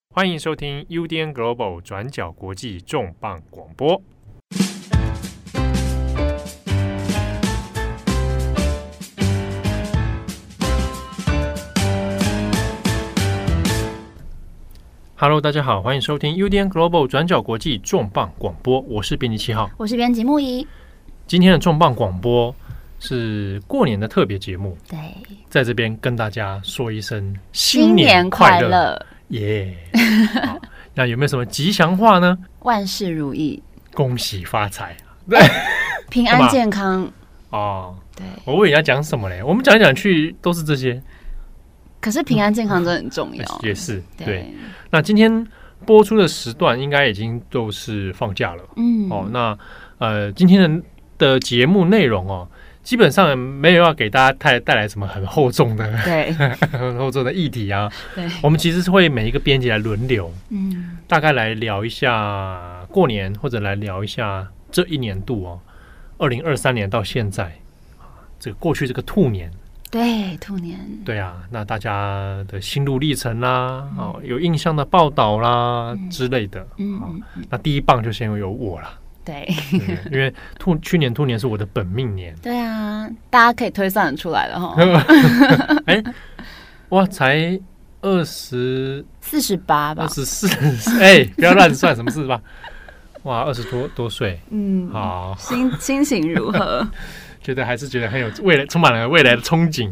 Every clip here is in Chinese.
欢迎收听 UDN Global 转角国际重磅广播。Hello， 大家好，欢迎收听 UDN Global 转角国际重磅广播，我是编辑7号， 我是编辑木仪。 今天的重磅广播是过年的特别节目， 对， 在这边跟大家说一声新年快乐， 耶！好，那有没有什么吉祥话呢？ 万事如意， 恭喜发财， 平安健康。 哦， 对， 我以为你要讲什么嘞？我们讲来讲去都是这些， 可是平安健康真的很重要。 也是对。那今天播出的时段应该已经都是放假了，哦，那今天的节目内容哦，基本上没有要给大家带来什么很厚重的很厚重的议题啊。 对， 我们其实是会每一个编辑来轮流，大概来聊一下过年，或者来聊一下这一年度哦，2023年到现在这个过去这个兔年。 对，兔年。对啊，那大家的心路历程啦，有印象的报道啦之类的。那第一棒就先有我啦。对，因为去年兔年是我的本命年。 对啊，大家可以推算得出来了哈。 哇，才48 吧 ，24，不要乱算，什么48？哇，20多岁，好， 心情如何？ 觉得很有未来，充满了未来的憧憬。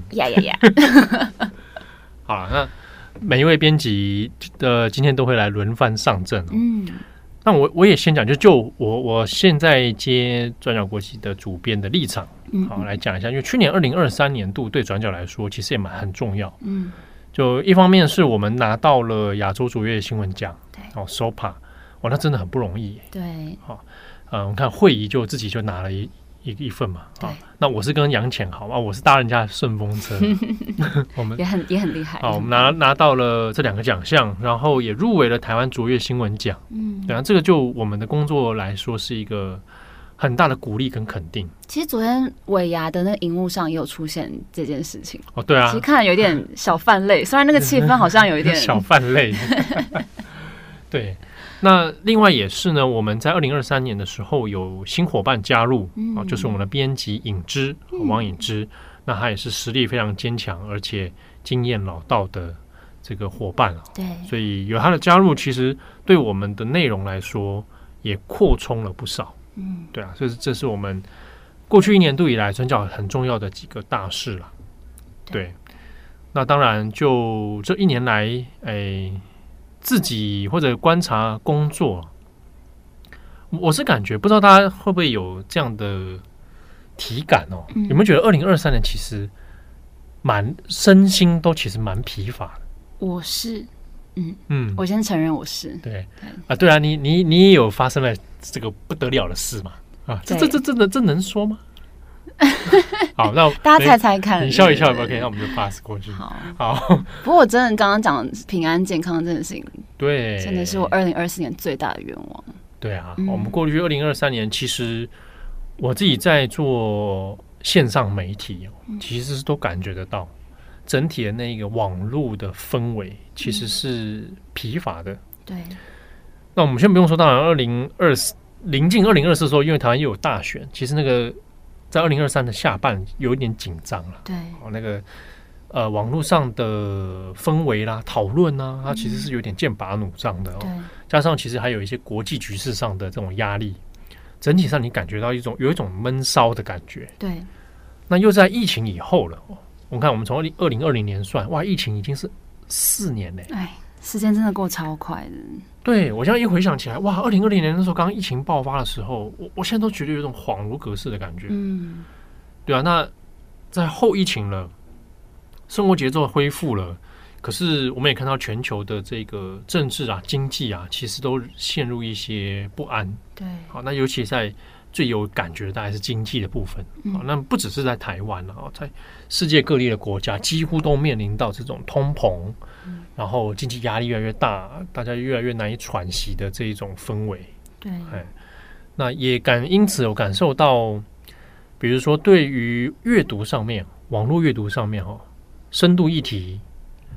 好了，那每一位编辑的今天都会来轮番上阵。那我也先讲，就我现在接转角国际的主编的立场，好来讲一下，因为去年2023年度对转角来说，其实也很重要。就一方面是我们拿到了亚洲卓越新闻奖，SOPA， 那真的很不容易。 对， 好，我看慧仪就自己就拿了一份嘛，那我是跟杨浅豪啊，我是搭人家的顺风车，我们也很厉害。 我们拿到了这2个奖项，然后也入围了台湾卓越新闻奖。对啊，这个就我们的工作来说是一个很大的鼓励跟肯定。 其实昨天尾牙的那个荧幕上也有出现这件事情。 对啊， 其实看有点小泛泪，虽然那个气氛好像有一点小泛泪。对。那另外也是呢，我们在2023年的时候有新伙伴加入，就是我们的编辑尹之王尹之，那他也是实力非常坚强而且经验老道的这个伙伴。 对， 所以有他的加入，其实对我们的内容来说也扩充了不少。对啊，所以这是我们过去1年度以来转角很重要的几个大事了。对，那当然就这1年来，自己或者观察工作，我是感觉不知道大家会不会有这样的体感哦？有没有觉得2023年其实身心都其实蛮疲乏的？我是，我先承认我是。 对啊，你也有发生了这个不得了的事嘛？这能说吗？好，那大家猜猜看， 你笑一笑，OK， 那我们就 pass 过去。好。 不过我真的刚刚讲平安健康这件事情， 对， 真的是我2024年最大的愿望。 对啊，我们过去2023年，其实我自己在做线上媒体，其实都感觉得到整体的那个网络的氛围其实是疲乏的。 对， 那我们先不用说，当然临近2024的时候，因为台湾又有大选，其实那个。在2023的下半有一点紧张了， 对， 那个网络上的氛围啦、讨论啊，它其实是有点剑拔弩张的哦。加上其实还有一些国际局势上的这种压力，整体上你感觉到有一种闷烧的感觉。 对， 那又在疫情以后了，我看我们从2020年算，哇，疫情已经是4年嘞， 时间真的过超快的。 对，我现在一回想起来，哇，2020年的时候，刚刚疫情爆发的时候，我现在都觉得有一种恍如隔世的感觉。对啊，那在后疫情了，生活节奏恢复了，可是我们也看到全球的这个政治啊、经济啊，其实都陷入一些不安。 对， 好，那尤其在最有感觉的大概是经济的部分。好，那不只是在台湾了，在世界各地的国家，几乎都面临到这种通膨。然后经济压力越来越大，大家越来越难以喘息的这一种氛围。 对， 那也因此有感受到，比如说对于阅读上面，网络阅读上面深度议题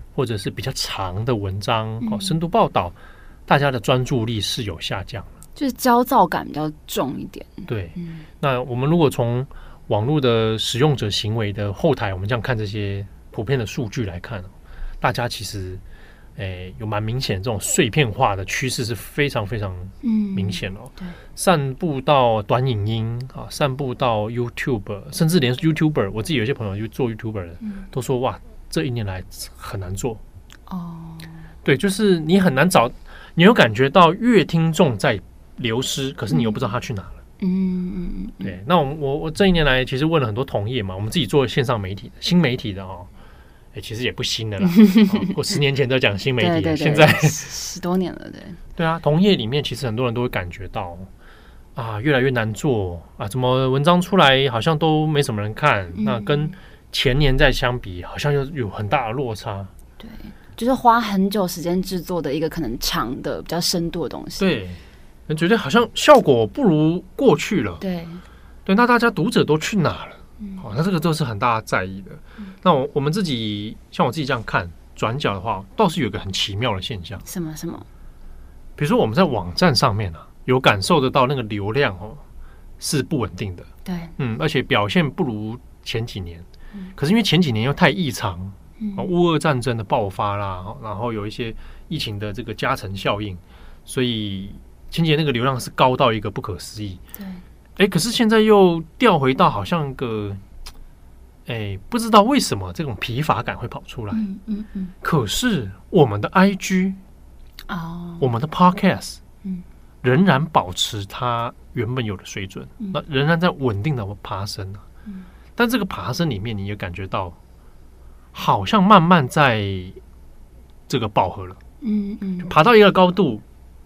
或者是比较长的文章深度报道，大家的专注力是有下降的， 就是焦躁感比较重一点。 对，那我们如果从网络的使用者行为的后台，我们这样看这些普遍的数据来看，大家其实有蛮明显这种碎片化的趋势是非常非常明显哦。散布到短影音啊，散布到 YouTube， 甚至连 YouTuber， 我自己有些朋友就做 YouTuber 的，都说哇，这一年来很难做哦。对，就是你很难找，你有感觉到乐听众在流失，可是你又不知道他去哪了。对，那我这一年来其实问了很多同业嘛，我们自己做线上媒体的新媒体的哦。其实也不新的啦，我10年前都讲新媒体， 对现在 10多年了， 对啊，同业里面其实很多人都会感觉到啊，越来越难做啊，怎么文章出来好像都没什么人看，那跟前年再相比，好像又有很大的落差。 对，就是花很久时间制作的一个可能长的、比较深度的东西。 对，觉得好像效果不如过去了。 对， 那大家读者都去哪了？那这个都是很大家在意的。那我们自己像我自己这样看转角的话，倒是有一个很奇妙的现象。 什么？ 比如说我们在网站上面有感受得到那个流量是不稳定的。 对， 而且表现不如前几年。可是因为前几年又太异常，乌俄战争的爆发啦，然后有一些疫情的这个加成效应，所以前几年那个流量是高到一个不可思议。对，可是现在又调回到好像个，不知道为什么这种疲乏感会跑出来。可是我们的 IG，我们的 Podcast，仍然保持它原本有的水准，那仍然在稳定的爬升。但这个爬升里面，你也感觉到，好像慢慢在这个饱和了。爬到一个高度，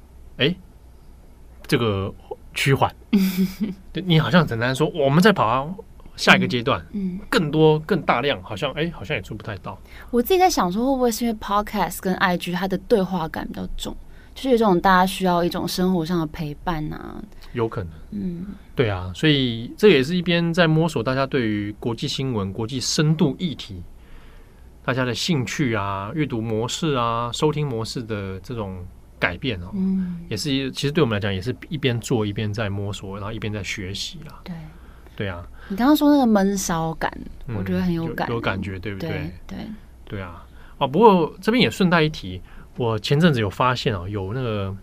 这个趋缓。你好像很难说，我们在跑到下一个阶段，更多更大量，好像也做不太到。 我自己在想说，会不会是因为 Podcast 跟 IG 它的对话感比较重，就是有这种大家需要一种生活上的陪伴啊？ 有可能。对啊，所以这也是一边在摸索大家对于国际新闻、国际深度议题，大家的兴趣啊、阅读模式啊、收听模式的这种改变也是其实对我们来讲也是一边做一边在摸索，然后一边在学习啦。对啊， 你刚刚说那个闷烧感，我觉得很有感觉，对不对？对啊。不过这边也顺带一提，我前阵子有发现有那个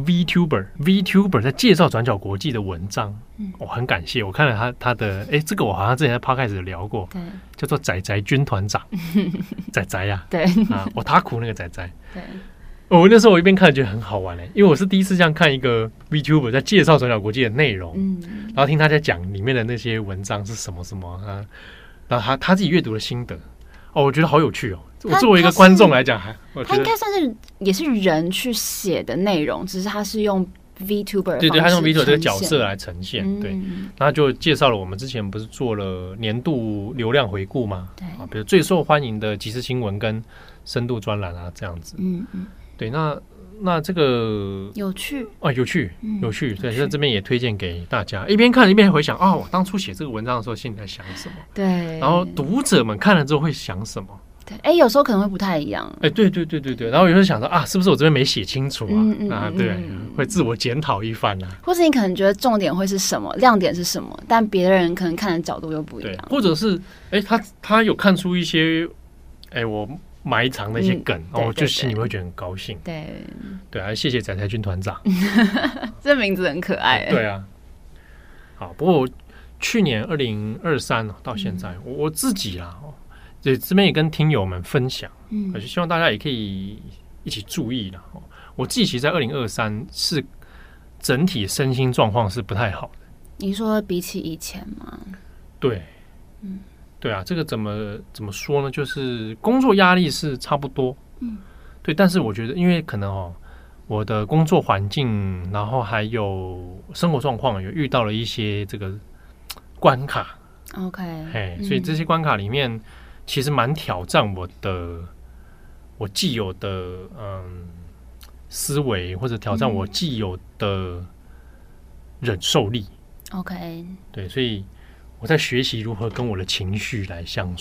VTuber 在介绍转角国际的文章，我很感谢，我看了他的，这个我好像之前在 Podcast 有聊过，叫做仔仔军团长，仔仔呀， 对啊，我他苦那个仔仔，对。我那时候我一边看觉得很好玩因为我是第一次这样看一个 VTuber 在介绍转角国际的内容，然后听他在讲里面的那些文章是什么啊，然后他自己阅读的心得，我觉得好有趣我作为一个观众来讲， 他应该算是也是人去写的内容，只是他是用 VTuber 对，他用 VTuber 这个角色来呈现，对，然后就介绍了我们之前不是做了年度流量回顾吗？对，比如最受欢迎的即时新闻跟深度专栏这样子，对，那这个有趣， 对，在这边也推荐给大家，一边看一边回想我当初写这个文章的时候心里在想什么， 对， 然后读者们看了之后会想什么。 对，有时候可能会不太一样。 对，然后有时候想到是不是我这边没写清楚对，会自我检讨一番或是你可能觉得重点会是什么，亮点是什么，但别人可能看的角度又不一样。 或者是他有看出一些我埋藏的一些梗，就心里会觉得很高兴。对，谢谢仔仔军团长， 这名字很可爱。 对啊，好，不过去年2023到现在，我自己对，这边也跟听友们分享，就希望大家也可以一起注意啦。我自己其实在2023是整体身心状况是不太好的。 你说比起以前吗？ 对，对啊，这个怎么说呢？就是工作压力是差不多，对，但是我觉得因为可能我的工作环境，然后还有生活状况，有遇到了一些这个关卡。 OK， 所以这些关卡里面。其实蛮挑战我既有的思维，或者挑战我既有的忍受力。 OK， 对，所以我在学习如何跟我的情绪来相处。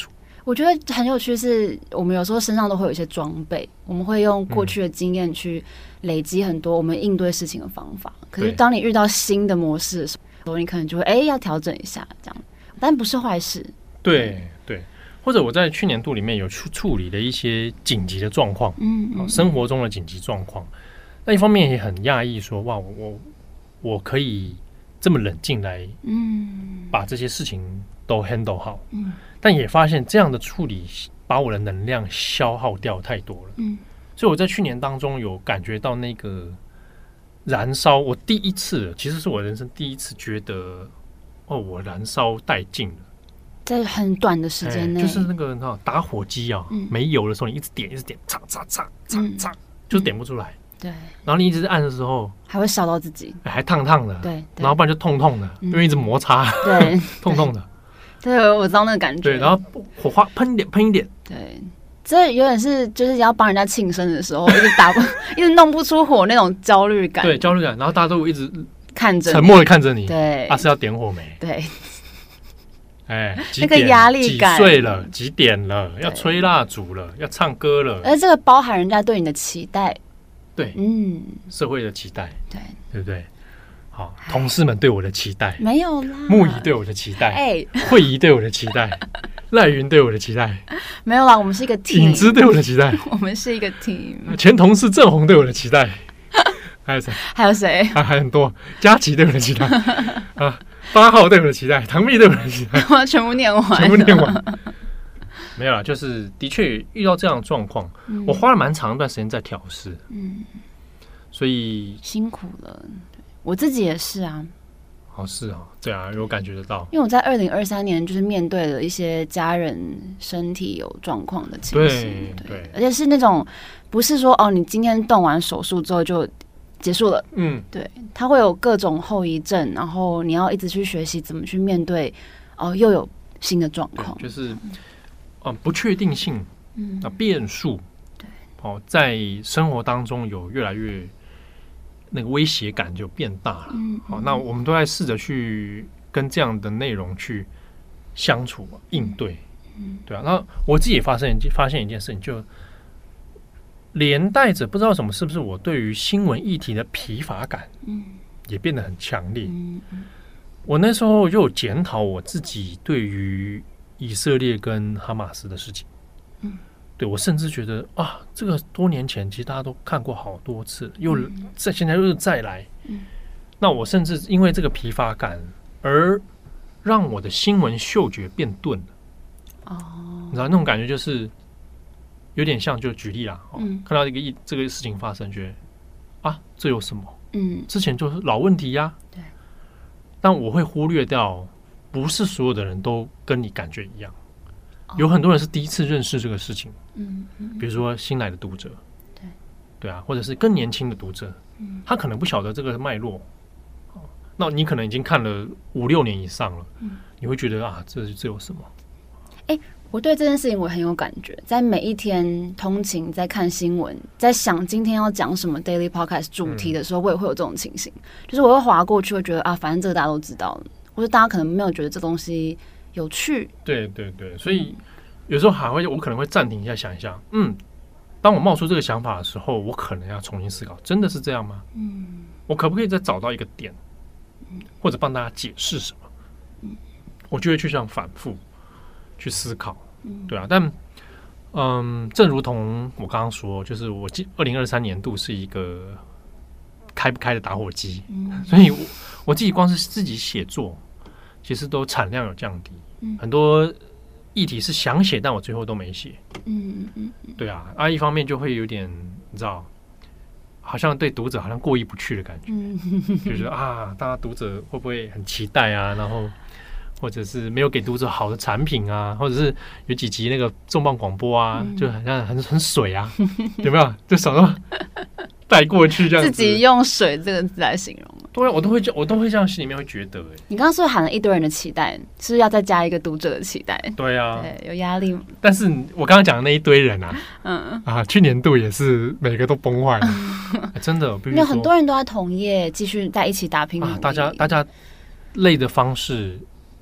我觉得很有趣，是我们有时候身上都会有一些装备，我们会用过去的经验去累积很多我们应对事情的方法。可是当你遇到新的模式的时候，你可能就会要调整一下这样，但不是坏事。 对对，或者我在去年度里面有处理的一些紧急的状况，生活中的紧急状况。那一方面也很讶异说，哇，我可以这么冷静来，把这些事情都 handle 好，但也发现这样的处理把我的能量消耗掉太多了，所以我在去年当中有感觉到那个燃烧，我第一次，其实是我人生第一次觉得，我燃烧殆尽了， 在很短的时间内， 就是那个打火机啊，没油的时候，你一直点，擦擦擦擦擦，就是点不出来。对，然后你一直按的时候， 还会烧到自己， 还烫烫的， 对， 然后不然就痛痛的，因为一直摩擦， 对， 痛痛的。 对，我知道那个感觉。 对，然后火花喷一点。 对，这有点是就是要帮人家庆生的时候，一直弄不出火那种焦虑感。 对，焦虑感，然后大家都一直看着， 沉默的看着你。 对， 是要点火没？ 对。 那个压力感， 几岁了？几点了？要吹蜡烛了？要唱歌了？ 而这个包含人家对你的期待。 对，社会的期待，对不对？好，同事们对我的期待没有啦， 木仪对我的期待，慧仪对我的期待，赖云对我的期待没有啦，我们是一个 team， 影之对我的期待， 我们是一个 team， 前同事郑红对我的期待，还有谁？还很多，佳琪对我的期待啊，8号对我的期待，唐蜜对我的期待， 我全部念完， 没有啦，就是的确遇到这样的状况，我花了蛮长一段时间在调试，所以辛苦了，我自己也是啊。 是啊，对啊，有感觉得到。 因为我在2023年就是面对了一些家人身体有状况的情形，对，而且是那种不是说你今天动完手术之后就结束了，对，它会有各种后遗症，然后你要一直去学习怎么去面对，又有新的状况， 就是不确定性，变数，对，在生活当中有越来越那个威胁感就变大了。好，那我们都在试着去跟这样的内容去相处应对，对啊。那我自己也发现一件事情，就连带着不知道什么，是不是我对于新闻议题的疲乏感，也变得很强烈。我那时候就有检讨我自己对于以色列跟哈马斯的事情，对，我甚至觉得这个多年前其实大家都看过好多次，现在又再来，那我甚至因为这个疲乏感而让我的新闻嗅觉变钝了。你知道那种感觉就是有点像，就举例啦，看到这个事情发生，觉得这有什么？之前就是老问题呀。对，但我会忽略掉，不是所有的人都跟你感觉一样。有很多人是第一次认识这个事情，比如说新来的读者，对啊，或者是更年轻的读者，他可能不晓得这个脉络，那你可能已经看了5-6年以上了，你会觉得这有什么？ 我对这件事情我很有感觉，在每一天通勤，在看新闻，在想今天要讲什么 daily podcast 主题的时候，我也会有这种情形，就是我会滑过去，会觉得反正这个大家都知道了，或者大家可能没有觉得这东西有趣。对， 所以有时候我可能会暂停一下，想一下，当我冒出这个想法的时候，我可能要重新思考，真的是这样吗？我可不可以再找到一个点，或者帮大家解释什么？我就会去这样反复去思考，对啊，但正如同我刚刚说，就是我2023年度是一个开不开的打火机，所以我自己光是自己写作，其实都产量有降低，很多议题是想写，但我最后都没写，对啊，一方面就会有点你知道，好像对读者好像过意不去的感觉，就是大家读者会不会很期待啊，然后或者是没有给读者好的产品啊，或者是有几集那个重磅广播啊，就好像很水啊，有没有？就少到带过去这样子， 自己用水这个字来形容。 对，我都会这样，心里面会觉得。 你刚刚是不是喊了一堆人的期待，是不是要再加一个读者的期待？ 对啊， 对，有压力。 但是我刚刚讲的那一堆人去年度也是每个都崩坏了，真的。 因为很多人都在同业继续在一起打拼， 大家累的方式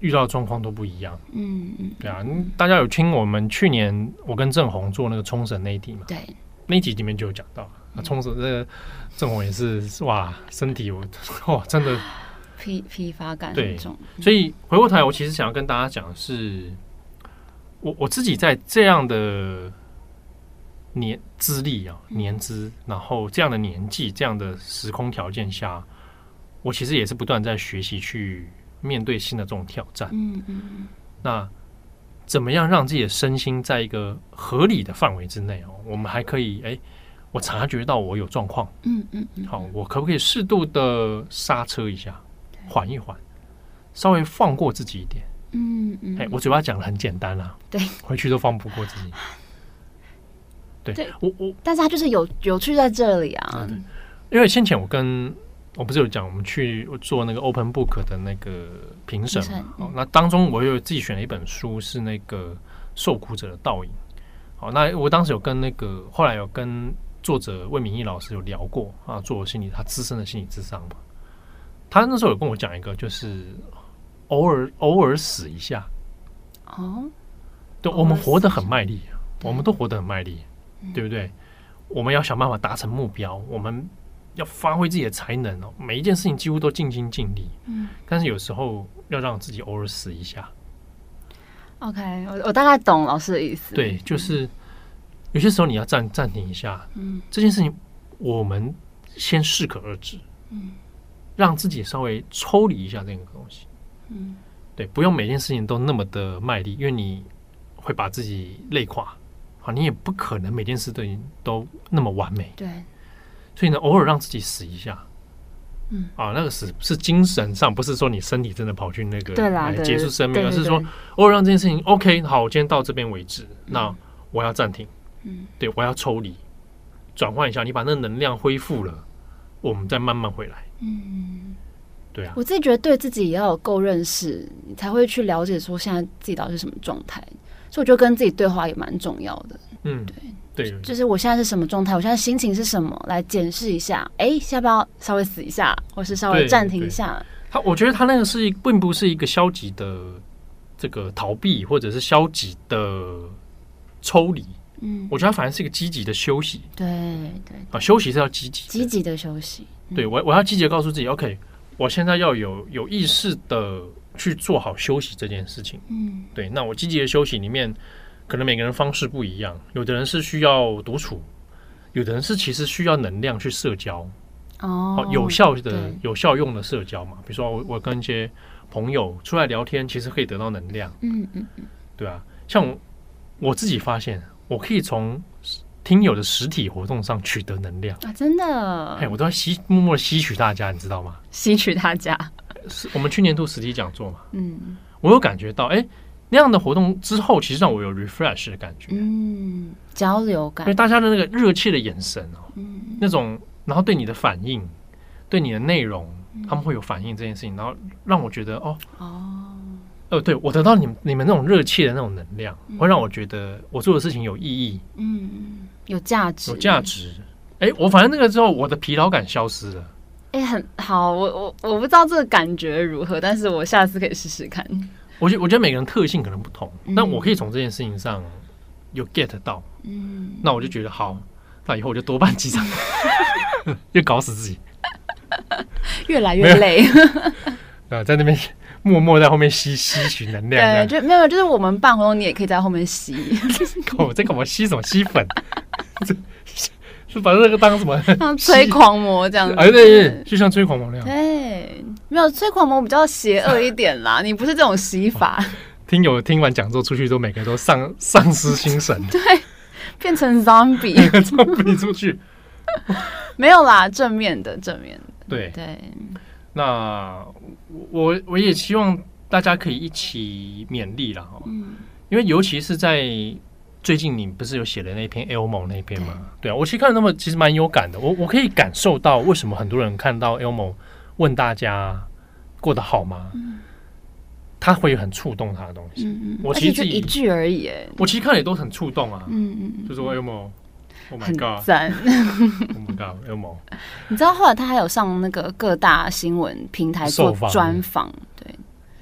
遇到的状况都不一样。对啊，大家有听我们去年我跟郑红做那个冲绳那一集嘛？ 对， 那一集里面就有讲到，冲绳这个郑红也是哇，身体真的疲乏感很重。 所以回过头来，我其实想要跟大家讲的是，我自己在这样的资历年资，然后这样的年纪，这样的时空条件下，我其实也是不断在学习去面对新的这种挑战。那怎么样让自己的身心在一个合理的范围之内我们还可以我察觉到我有状况，好，我可不可以适度的刹车一下，缓一缓，稍微放过自己一点。我嘴巴讲的很简单啦， 对， 回去都放不过自己。对， 但是它就是有趣在这里啊。 对，因为先前我不是有讲我们去做那个 Open Book 的那个评审嘛，那当中我有自己选了一本书，是那个受苦者的倒影。好，那我当时后来有跟作者魏敏义老师有聊过做他资深的心理咨商嘛，他那时候有跟我讲一个，就是偶尔死一下。对，我们活得很卖力，我们都活得很卖力，对不对？我们要想办法达成目标，我们要发挥自己的才能每一件事情几乎都尽心尽力。但是有时候要让自己偶尔死一下。 OK， 我大概懂老师的意思。 对，就是有些时候你要暂停一下，这件事情我们先适可而止，让自己稍微抽离一下这个东西。对，不用每件事情都那么的卖力，因为你会把自己累垮。你也不可能每件事都那么完美。 对， 所以呢，偶尔让自己死一下。那个死是精神上，不是说你身体真的跑去那个结束生命，而是说偶尔让这件事情 OK， 好，我今天到这边为止，那我要暂停。对，我要抽离，转换一下，你把那个能量恢复了，我们再慢慢回来。对啊， 我自己觉得对自己也要有够认识，你才会去了解说现在自己到底是什么状态。所以我觉得跟自己对话也蛮重要的。对，就是我现在是什么状态，我现在心情是什么，来检视一下。要不要稍微死一下，或是稍微暂停一下？ 我觉得他那个并不是一个消极的这个逃避，或者是消极的抽离。我觉得它反而是一个积极的休息。 对， 休息是要积极的休息。 对，我要积极的告诉自己 ，OK， 我现在要有意识的去做好休息这件事情。对，那我积极的休息里面，可能每个人方式不一样，有的人是需要独处，有的人是其实需要能量去社交。有效用的社交嘛，比如说我跟一些朋友出来聊天，其实可以得到能量。对啊，像我自己发现，我可以从听友的实体活动上取得能量啊，真的。 我都要默默吸取大家，你知道吗？ 吸取大家。 我们去年度实体讲座嘛，我有感觉到，那样的活动之后，其实让我有 refresh 的感觉， 交流感， 因为大家的那个热切的眼神那种，然后对你的反应，对你的内容，他们会有反应这件事情，然后让我觉得对，我得到你们那种热切的那种能量，会让我觉得我做的事情有意义， 有价值， 我反正那个之后，我的疲劳感消失了。 很好，我不知道这个感觉如何，但是我下次可以试试看。 我觉得每个人特性可能不同，但我可以从这件事情上有 get 到，那我就觉得好，那以后我就多办几场，又搞死自己， 越来越累。 在那边默默在后面吸取能量。 对，就没有，就是我们办活动，你也可以在后面吸。 这个我吸什么吸粉？是把这个当什么？ 像催狂魔这样子。 对，就像催狂魔那样。 对，没有催狂魔比较邪恶一点啦。你不是这种吸法。 听完讲座出去，都每个都丧失心神。 对，变成 zombie 出去。 没有啦，正面的。 对。那我也希望大家可以一起勉励啦。因为尤其是在最近你不是有写的那篇 Elmo 那篇吗？对啊，我其实看了其实蛮有感的。我可以感受到为什么很多人看到 Elmo 问大家过得好吗？他会很触动他的东西。我其实就一句而已。 我其实看也都很触动啊。就说 Elmo。Oh my god！ 赞 ！Oh my god！Elmo， 你知道后来他还有上那个各大新闻平台做专访，对。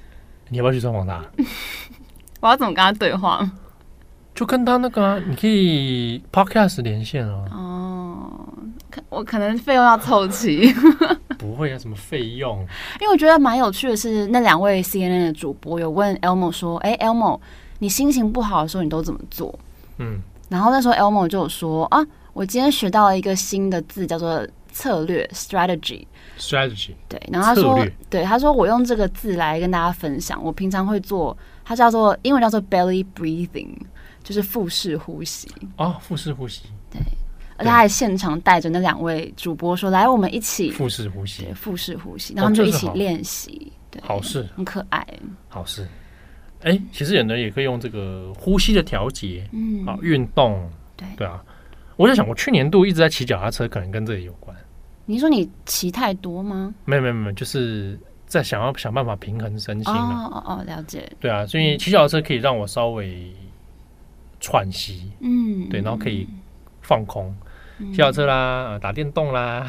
你要不要去专访他？ 我要怎么跟他对话？ 就跟他那个你可以 podcast 连线啊。 哦，我可能费用要凑齐。 不会啊，什么费用？ 因为我觉得蛮有趣的是，那2位 CNN 的主播有问 Elmo 说：“Elmo， 你心情不好的时候你都怎么做？”然后那时候 Elmo 就有说：“啊，我今天学到了一个新的字，叫做策略 （strategy）。” 对，然后他说，他说我用这个字来跟大家分享。我平常会做，它英文叫做 belly breathing， 就是腹式呼吸。 哦，腹式呼吸。 对，而且他还现场带着那2位主播说：“来，我们一起腹式呼吸。” 对，腹式呼吸，然后他们就一起练习。对， 好事， 很可爱。 好事。其实有人也可以用这个呼吸的调节，运动。对啊。我在想，我去年度一直在骑脚踏车，可能跟这里有关。 你说你骑太多吗？ 没有，就是在想办法平衡身心。 了解。 对啊，所以骑脚踏车可以让我稍微喘息，对，然后可以放空，骑脚踏车啦，打电动啦，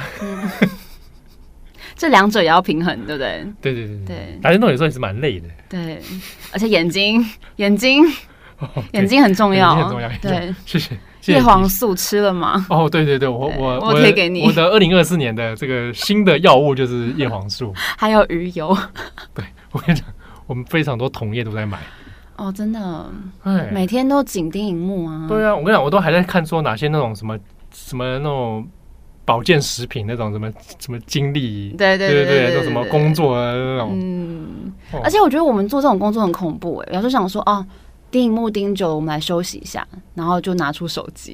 这2者也要平衡，对不对？ 对，打电动有时候也是蛮累的。 对，而且眼睛很重要，对， 谢谢。 叶黄素吃了吗？ 哦，对，我贴给你。 我的2024年的这个新的药物就是叶黄素， 还有鱼油。对， 我跟你讲，我们非常多同业都在买。 哦，真的，每天都紧盯荧幕啊。 对啊，我跟你讲，我都还在看说哪些那种什么那种保健食品那种什么精力，对，那种什么工作啊那种。 而且我觉得我们做这种工作很恐怖有时候想说盯荧幕盯久了，我们来休息一下，然后就拿出手机，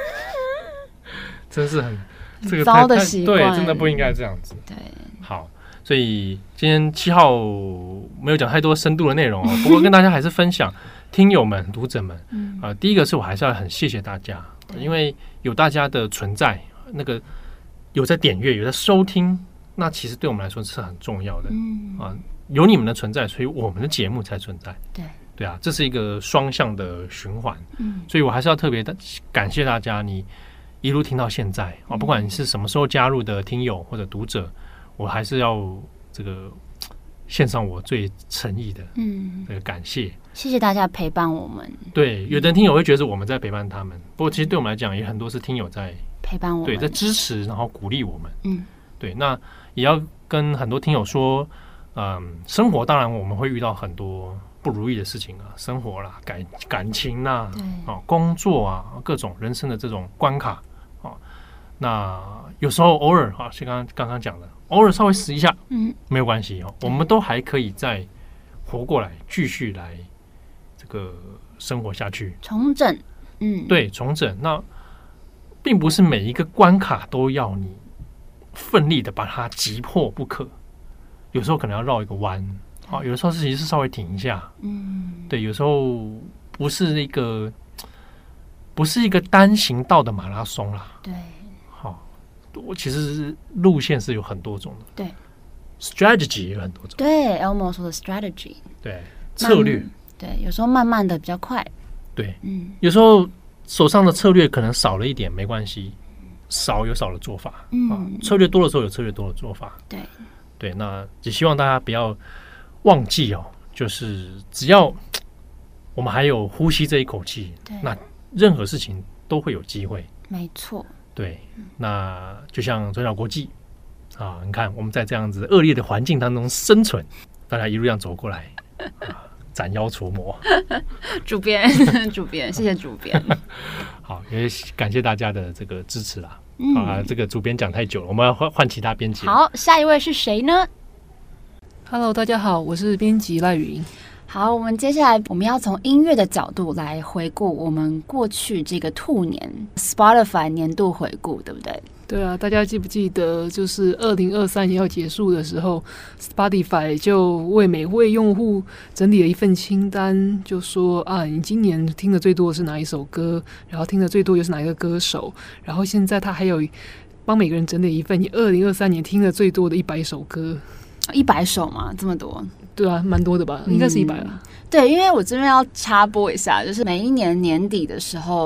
真是很这个糟的习惯， 对，真的不应该这样子。对，好，所以今天7号没有讲太多深度的内容不过跟大家还是分享听友们、读者们第一个是我还是要很谢谢大家，因为有大家的存在，那个有在点阅、有在收听，那其实对我们来说是很重要的有你们的存在，所以我们的节目才存在。对啊，这是一个双向的循环，所以我还是要特别的感谢大家，你一路听到现在不管你是什么时候加入的听友或者读者，我还是要这个献上我最诚意的这个感谢， 谢谢大家陪伴我们。 对，有的听友会觉得我们在陪伴他们，不过其实对我们来讲，也很多是听友在陪伴我们， 对，在支持然后鼓励我们。对，那也要跟很多听友说，生活当然我们会遇到很多不如意的事情生活啦、感情啦、工作各种人生的这种关卡那有时候偶尔像刚刚讲的，偶尔稍微死一下，没有关系我们都还可以再活过来，继续来这个生活下去， 重整。 对，重整。那并不是每一个关卡都要你奋力的把它击破不可，有时候可能要绕一个弯。有的时候其实是稍微停一下，对，有时候不是一个单行道的马拉松啦，对，我其实路线是有很多种的，对 ，strategy 也有很多种， 对 ，Elmo 说的 strategy， 对，策略， 对，有时候慢慢的比较快， 对，有时候手上的策略可能少了一点没关系，少有少的做法，策略多的时候有策略多的做法，对，那只希望大家不要忘记就是只要我们还有呼吸这一口气，那任何事情都会有机会。 没错， 对，那就像转角国际你看我们在这样子恶劣的环境当中生存，大家一路这样走过来斩妖除魔。 主编，谢谢主编。 好，也感谢大家的这个支持啦。这个主编讲太久了，我们要换其他编辑。 好，下一位是谁呢 ？Hello， 大家好，我是编辑赖雨莹。 好，我们接下来我们要从音乐的角度来回顾我们过去这个兔年 Spotify 年度回顾，对不对？ 对啊，大家记不记得，就是2023年要结束的时候 ，Spotify 就为每位用户整理了一份清单，就说你今年听的最多的是哪一首歌，然后听的最多又是哪一个歌手，然后现在他还有帮每个人整理一份你2023年听的最多的100首歌。 100首吗？这么多？ 对啊，蛮多的吧，应该是100了。 对，因为我这边要插播一下，就是每一年年底的时候，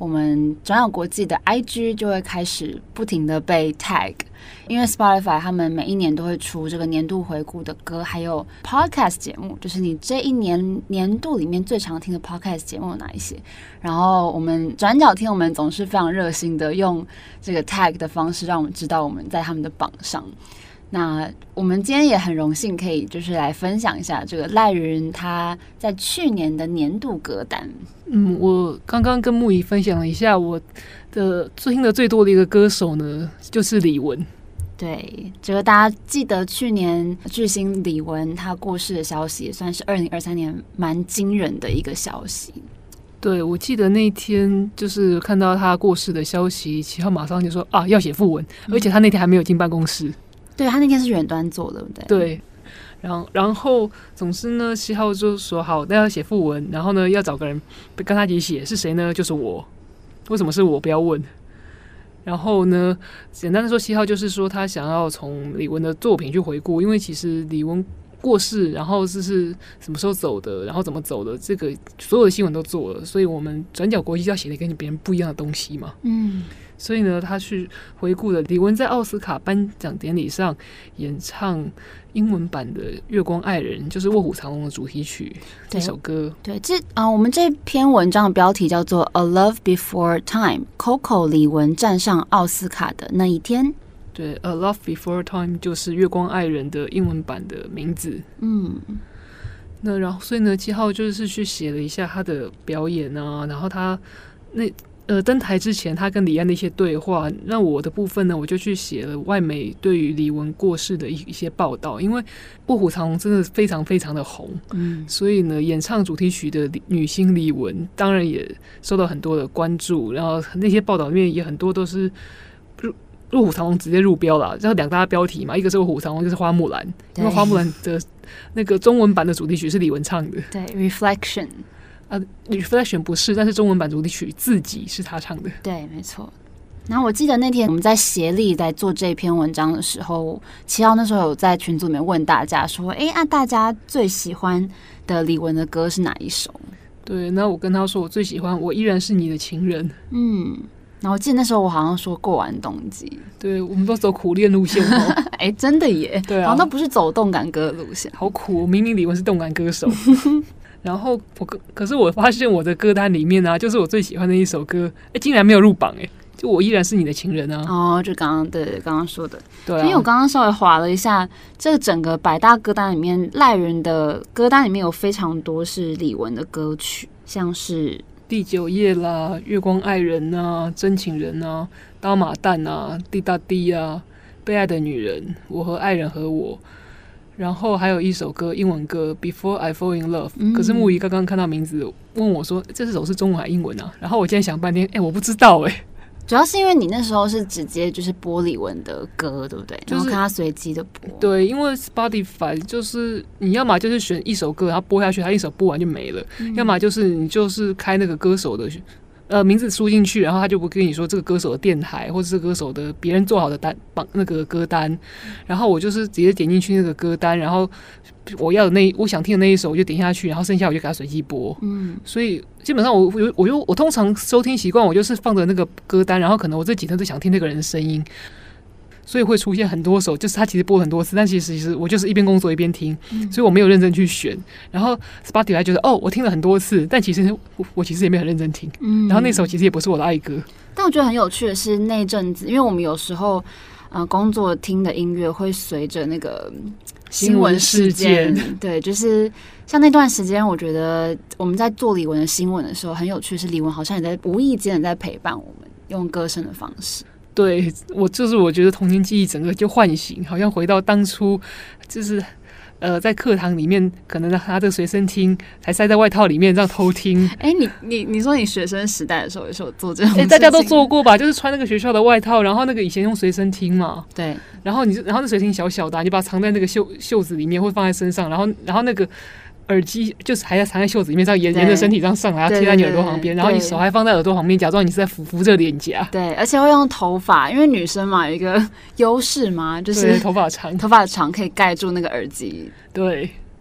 我们转角国际的 IG 就会开始不停的被 tag， 因为 Spotify 他们每一年都会出这个年度回顾的歌，还有 podcast 节目，就是你这一年度里面最常听的 podcast 节目有哪一些。然后我们转角听，我们总是非常热心的用这个 tag 的方式让我们知道我们在他们的榜上。那我们今天也很荣幸可以就是来分享一下这个赖云他在去年的年度歌单。 我刚刚跟木仪分享了一下我的听的最多的一个歌手呢，就是李玟。 对，这个大家记得去年巨星李玟他过世的消息，也算是2023年蛮惊人的一个消息。 对，我记得那一天就是看到他过世的消息，7号马上就说要写讣文，而且他那天还没有进办公室。 对，他那天是远端做的，对不对？ 对，然后总之呢，7号就说好，那要写讣文，然后呢要找个人跟他一起写，是谁呢？就是我。为什么是我？不要问。然后呢，简单的说，7号就是说他想要从李玟的作品去回顾，因为其实李玟过世，然后是什么时候走的，然后怎么走的，这个所有的新闻都做了，所以我们转角国际要写的跟别人不一样的东西嘛。所以呢，他去回顾了李玟在奥斯卡颁奖典礼上演唱英文版的《月光爱人》，就是《卧虎藏龙》的主题曲这首歌。 对，我们这篇文章的标题叫做《A Love Before Time》，Coco 李玟站上奥斯卡的那一天。 对，《A Love Before Time》就是《月光爱人》的英文版的名字。那然后所以呢，7号就是去写了一下他的表演啊，然后他登台之前他跟李安的一些对话。那我的部分呢，我就去写了外媒对于李玟过世的一些报道，因为《卧虎藏龙》真的非常非常的红，所以呢，演唱主题曲的女星李玟当然也受到很多的关注。然后那些报道里面也很多都是卧虎藏龙直接入标了，然后两大标题嘛，一个是卧虎藏龙，一个是花木兰，因为花木兰的那个中文版的主题曲是李玟唱的， 对 Reflection。 Reflection 不是，但是中文版主题曲自己是他唱的。 对，没错。然后我记得那天我们在协力在做这篇文章的时候，7号那时候有在群组里面问大家说，大家最喜欢的李玟的歌是哪一首？ 对，那我跟他说我最喜欢《我依然是你的情人》。 然后我记得那时候我好像说过完冬季。 对，我们都走苦恋路线哦。 真的耶。 对啊， 好像都不是走动感歌的路线。 好苦，明明李玟是动感歌手。然后可是我发现我的歌单里面啊，就是我最喜欢的一首歌，竟然没有入榜就我依然是你的情人啊。 就刚刚说的。 对啊， 因为我刚刚稍微滑了一下，这个整个百大歌单里面，赖人的歌单里面有非常多是李玟的歌曲，像是第9夜啦、月光爱人啊、真情人啊、刀马旦啊、滴答滴啊、被爱的女人、我和爱人和我。然后还有一首歌，英文歌 Before I Fall in Love，可是木仪刚刚看到名字问我说这首是中文还是英文啊？然后我今天想半天，我不知道主要是因为你那时候是直接就是播李玟的歌，对不对？然后看他随机的播。 对，因为 Spotify 就是你要么就是选一首歌，然后播下去，他一首播完就没了；要么就是你就是开那个歌手的名字输进去，然后他就不跟你说这个歌手的电台或者是歌手的别人做好的那个歌单，然后我就是直接点进去那个歌单，然后我想听的那一首我就点下去，然后剩下我就给他随机播。所以基本上我通常收听习惯我就是放着那个歌单，然后可能我这几天都想听那个人的声音，所以会出现很多首，就是他其实播很多次，但其实我就是一边工作一边听，所以我没有认真去选。然后 Spotify 觉得我听了很多次，但其实我其实也没有很认真听。然后那首其实也不是我的爱歌。 但我觉得很有趣的是那阵子，因为我们有时候工作听的音乐会随着那个新闻事件，对，就是像那段时间，我觉得我们在做李玟的新闻的时候，很有趣，是李玟好像也在无意间在陪伴我们，用歌声的方式。 对，我觉得童年记忆整个就唤醒，好像回到当初，就是在课堂里面可能拿着随身听，还塞在外套里面这样偷听。 你说你学生时代的时候也是有做这种事情？ 大家都做过吧？就是穿那个学校的外套，然后那个以前用随身听嘛， 对， 然后那随身听小小的，你把它藏在那个袖子里面，或放在身上，然后那个耳机就是还要藏在袖子里面，这样沿着身体这样上来，贴在你耳朵旁边，然后你手还放在耳朵旁边，假装你是在扶着脸颊。 对，而且会用头发，因为女生嘛有一个优势嘛，就是头发长可以盖住那个耳机。 对，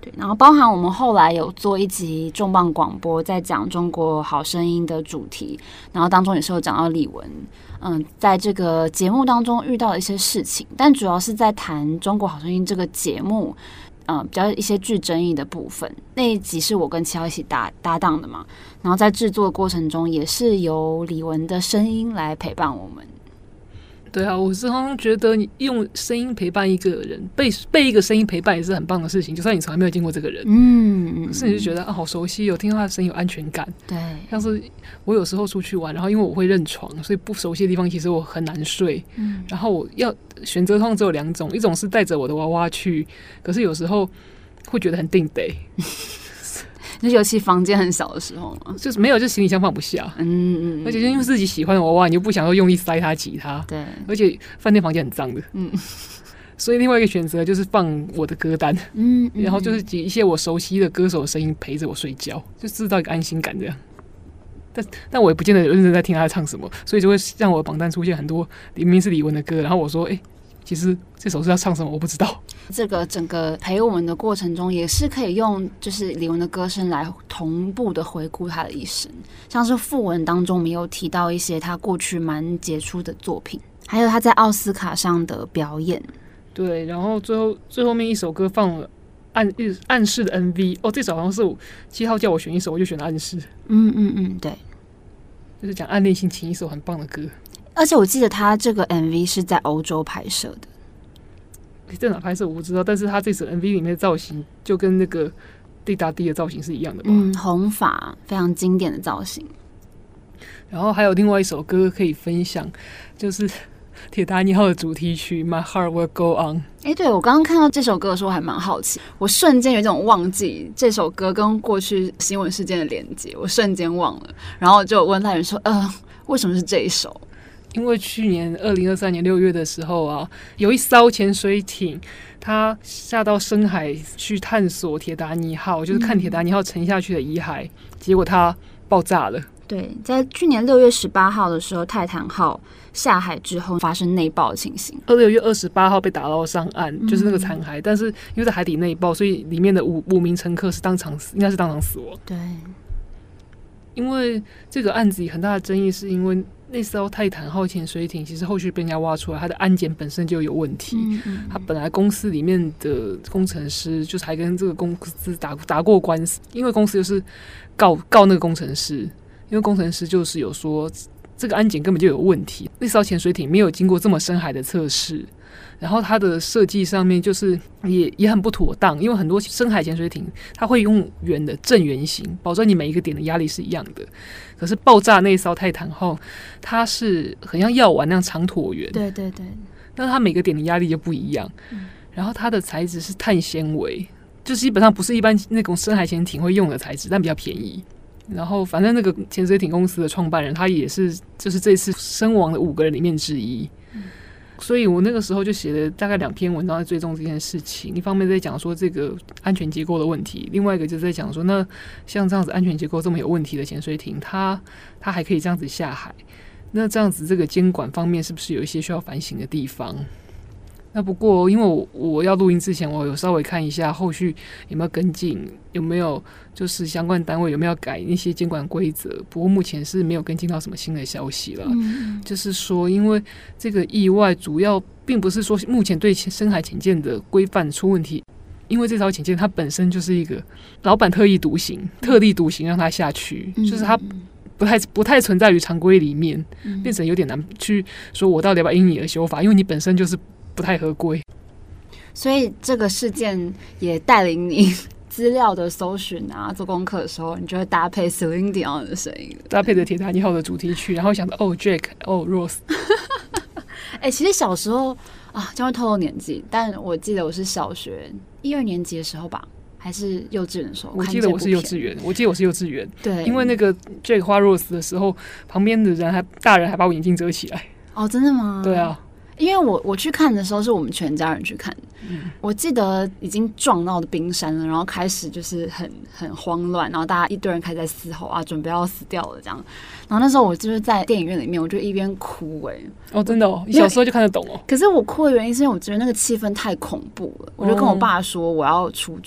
对，然后包含我们后来有做一集重磅广播，在讲中国好声音的主题，然后当中也是有讲到李玟，在这个节目当中遇到的一些事情，但主要是在谈中国好声音这个节目，比较一些具争议的部分。那一集是我跟7号一起搭档的嘛，然后在制作的过程中，也是由李玟的声音来陪伴我们。 对啊，我时常觉得你用声音陪伴一个人，被一个声音陪伴也是很棒的事情。就算你从来没有见过这个人，是你就觉得好熟悉，有听到他的声音有安全感。 对， 像是我有时候出去玩，然后因为我会认床，所以不熟悉的地方其实我很难睡。然后我要选择通常只有2种，一种是带着我的娃娃去，可是有时候会觉得很定得。 就尤其房间很小的时候嘛， 就是没有，就行李箱放不下。而且因为自己喜欢的娃娃，你就不想要用力塞它挤它。 对， 而且饭店房间很脏的。所以另外一个选择就是放我的歌单。然后就是挤一些我熟悉的歌手的声音陪着我睡觉，就制造一个安心感这样。但我也不见得有认真在听他在唱什么，所以就会让我的榜单出现很多明明是李玟的歌，然后我说其实这首是要唱什么我不知道。 这个整个陪我们的过程中，也是可以用就是李玟的歌声来同步的回顾她的一生。像是副文当中，我们有提到一些她过去蛮杰出的作品，还有她在奥斯卡上的表演。 对，然后最后面一首歌放了暗示的 MV。这首好像是7号叫我选一首，我就选了暗示。 对， 就是讲暗恋心情，一首很棒的歌。 而且我记得他这个 MV 是在欧洲拍摄的。 在哪拍摄我不知道，但是他这首 MV 里面的造型就跟那个蒂达蒂的造型是一样的吧？ 红发非常经典的造型。 然后还有另外一首歌可以分享，就是铁达尼号的主题曲《My Heart Will Go On》。 对，我刚刚看到这首歌的时候还蛮好奇，我瞬间有一种忘记这首歌跟过去新闻事件的连接，我瞬间忘了，然后就问赖人说，为什么是这一首？ 因为去年2023年6月的时候啊，有一艘潜水艇，它下到深海去探索铁达尼号，就是看铁达尼号沉下去的遗骸，结果它爆炸了。 对，在去年6月18号的时候，泰坦号下海之后发生内爆的情形。 6月28号被打捞上岸，就是那个残骸，但是因为在海底内爆，所以里面的五名乘客应该是当场死亡。对，因为这个案子很大的争议，是因为那艘泰坦号潜水艇其实后续被人家挖出来，它的安检本身就有问题。它本来公司里面的工程师就是还跟这个公司打过官司，因为公司就是告那个工程师，因为工程师就是有说这个安检根本就有问题，那艘潜水艇没有经过这么深海的测试，然后它的设计上面就是也很不妥当，因为很多深海潜水艇它会用圆的正圆形，保证你每一个点的压力是一样的。可是爆炸那艘泰坦号，它是很像药丸那样长椭圆，对，但是它每个点的压力就不一样。然后它的材质是碳纤维，就基本上不是一般那种深海潜艇会用的材质，但比较便宜。然后反正那个潜水艇公司的创办人，他也是就是这次身亡的5个人里面之一。所以我那个时候就写了大概2篇文章在追踪这件事情，一方面在讲说这个安全结构的问题，另外一个就是在讲说，那像这样子安全结构这么有问题的潜水艇，它还可以这样子下海，那这样子这个监管方面是不是有一些需要反省的地方？那不过因为我要录音之前，我有稍微看一下后续有没有跟进，有没有就是相关单位有没有改一些监管规则。不过目前是没有跟进到什么新的消息了。就是说，因为这个意外主要并不是说目前对深海潜舰的规范出问题，因为这艘潜舰它本身就是一个老板特立独行让它下去，就是它不太存在于常规里面，变成有点难去说我到底要不要因你而修法，因为你本身就是不太合规。 所以这个事件也带领你资料的搜寻啊，做功课的时候，你就会搭配 Celine Dion 的声音， 搭配着铁达尼号的主题曲，然后想到Jake Rose。 其实小时候啊，将会透露年纪，但我记得我是小学1、2年级的时候吧，还是幼稚园的时候。 我记得我是幼稚园，对，因为那个 Jake 画 Rose 的时候，旁边的大人还把我眼镜遮起来。 哦，真的吗？ 对啊。 因为我去看的时候是我们全家人去看，我记得已经撞到的冰山了，然后开始就是很慌乱，然后大家一堆人开始在嘶吼啊，准备要死掉了这样。然后那时候我就是在电影院里面，我就一边哭真的你小时候就看得懂可是我哭的原因是因为我觉得那个气氛太恐怖了，我就跟我爸说我要出去，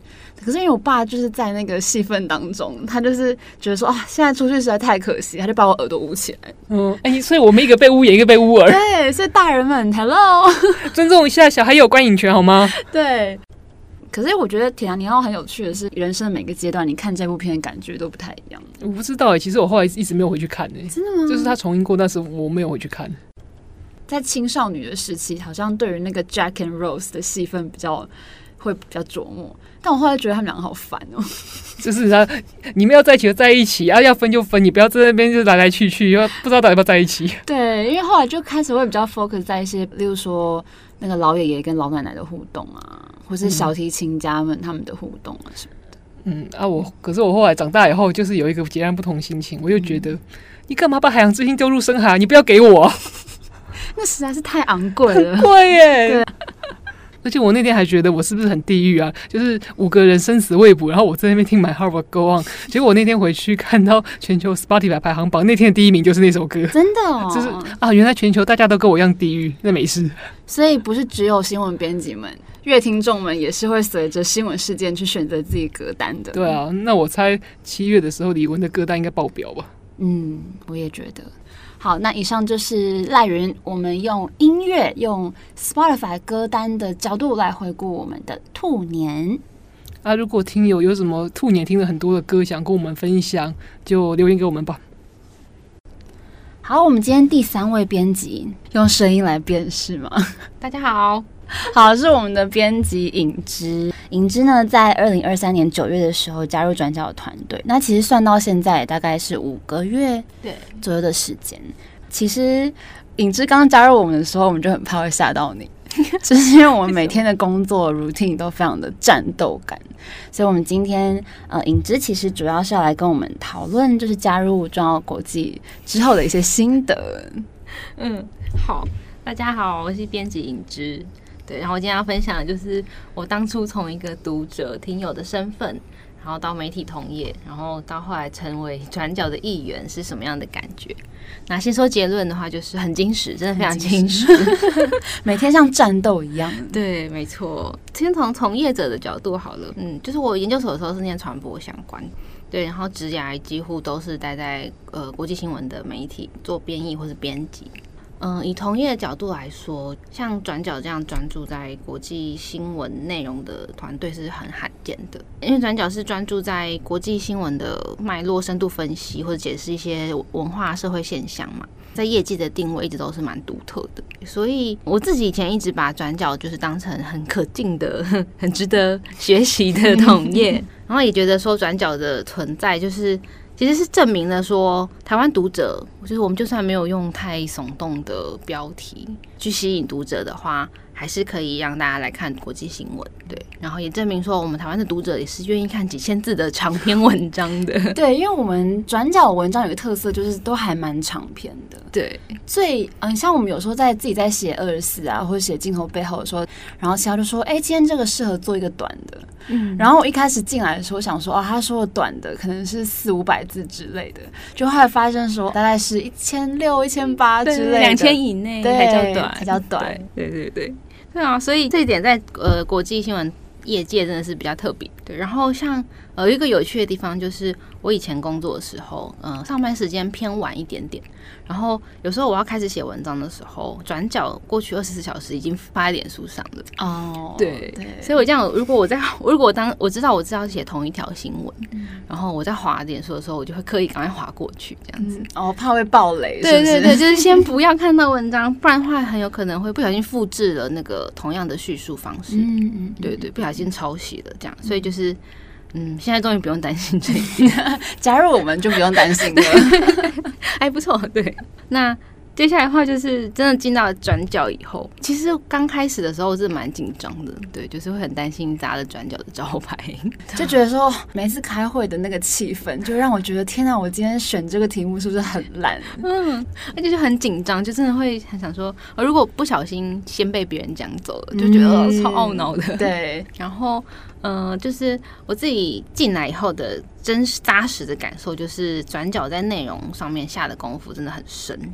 可是因为我爸就是在那个戏份当中，他就是觉得说啊，现在出去实在太可惜，他就把我耳朵捂起来。 所以我们一个被捂眼，一个被捂耳。 对，所以大人们 ，Hello， 尊重一下小孩有观影权好吗？ 对。可是我觉得《铁达尼号》很有趣的是，人生的每个阶段，你看这部片的感觉都不太一样。 我不知道其实我后来一直没有回去看真的吗？ 就是他重映过，但是我没有回去看。 在青少女的时期，好像对于那个 Jack and Rose 的戏份会比较琢磨，但我后来觉得他们两个好烦哦。 就是你们要在一起就在一起，要分就分，你不要在那边就来来去去，又不知道到底要不要在一起。 对，因为后来就开始会比较 focus 在一些，例如说那个老爷爷跟老奶奶的互动啊，或是小提琴家们他们的互动啊什么的。 可是我后来长大以后，就是有一个截然不同心情，我就觉得你干嘛把海洋之心丢入深海？你不要给我。 那实在是太昂贵了， 很贵耶。对，而且我那天还觉得我是不是很地狱啊？就是5个人生死未卜，然后我在那边听 My Heart Will Go On， 结果我那天回去看到全球 Spotify 排行榜，那天的第1名就是那首歌。 真的哦， 就是原来全球大家都跟我一样地狱，那没事。 所以不是只有新闻编辑们，乐听众们也是会随着新闻事件去选择自己歌单的。 对啊，那我猜7月的时候李玟的歌单应该爆表吧？ 我也觉得。好，那以上就是赖云，我们用音乐、用 Spotify 歌单的角度来回顾我们的兔年。 如果听友有什么兔年听了很多的歌想跟我们分享，就留言给我们吧。 好，我们今天第3位编辑用声音来辨识吗？ 大家好。 好，是我们的编辑尹之。尹之呢，在2023年9月的时候加入转角的团队。那其实算到现在大概是5个月左右的时间。其实尹之刚加入我们的时候，我们就很怕会吓到你，就是因为我们每天的工作 routine 都非常的战斗感。所以我们今天尹之其实主要是要来跟我们讨论，就是加入转角国际之后的一些心得。 好，大家好，我是编辑尹之。对，然后我今天要分享的就是我当初从一个读者、听友的身份，然后到媒体同业，然后到后来成为转角的一员是什么样的感觉。那先说结论的话，就是很精实，真的非常精实， 每天像战斗一样。 对，没错。先从从业者的角度好了，就是我研究所的时候是念传播相关，对，然后职涯几乎都是待在国际新闻的媒体做编译或是编辑。以同业的角度来说，像转角这样专注在国际新闻内容的团队是很罕见的，因为转角是专注在国际新闻的脉络深度分析或者解释一些文化社会现象嘛，在业界的定位一直都是蛮独特的，所以我自己以前一直把转角就是当成很可敬的、很值得学习的同业，然后也觉得说转角的存在就是其实是证明了说，台湾读者就是我们就算没有用太耸动的标题去吸引读者的话，还是可以让大家来看国际新闻，对。然后也证明说，我们台湾的读者也是愿意看几千字的长篇文章的。 对，因为我们转角文章有个特色，就是都还蛮长篇的。 对， 像我们有时候自己在写24啊，或者写镜头背后的时候，然后其他就说，今天这个适合做一个短的。然后我一开始进来的时候想说，他说的短的可能是400-500字之类的，就后来发现说大概是1600-1800之类的 ，2000以内才叫短，对啊，所以这一点在国际新闻业界真的是比较特别。对，然后像有一个有趣的地方就是我以前工作的时候，上班时间偏晚一点点，然后有时候我要开始写文章的时候，转角过去24小时已经发在脸书上了。 哦， 对，所以我这样，如果我知道写同一条新闻，然后我在滑脸书的时候，我就会刻意赶快滑过去，这样子。 怕会爆雷。 对，就是先不要看到文章，不然的话很有可能会不小心复制了那个同样的叙述方式。对，不小心抄袭了这样，所以就是现在终于不用担心这一点， 加入我们就不用担心了， 还不错。对，那接下来的话就是真的进到转角以后，其实刚开始的时候是蛮紧张的，对，就是会很担心砸了转角的招牌， 就觉得说每次开会的那个气氛，就让我觉得天哪，我今天选这个题目是不是很烂？ 而且就很紧张，就真的会很想说，如果不小心先被别人讲走了，就觉得超懊恼的。 对， 然后就是我自己进来以后的真扎实的感受，就是转角在内容上面下的功夫真的很深。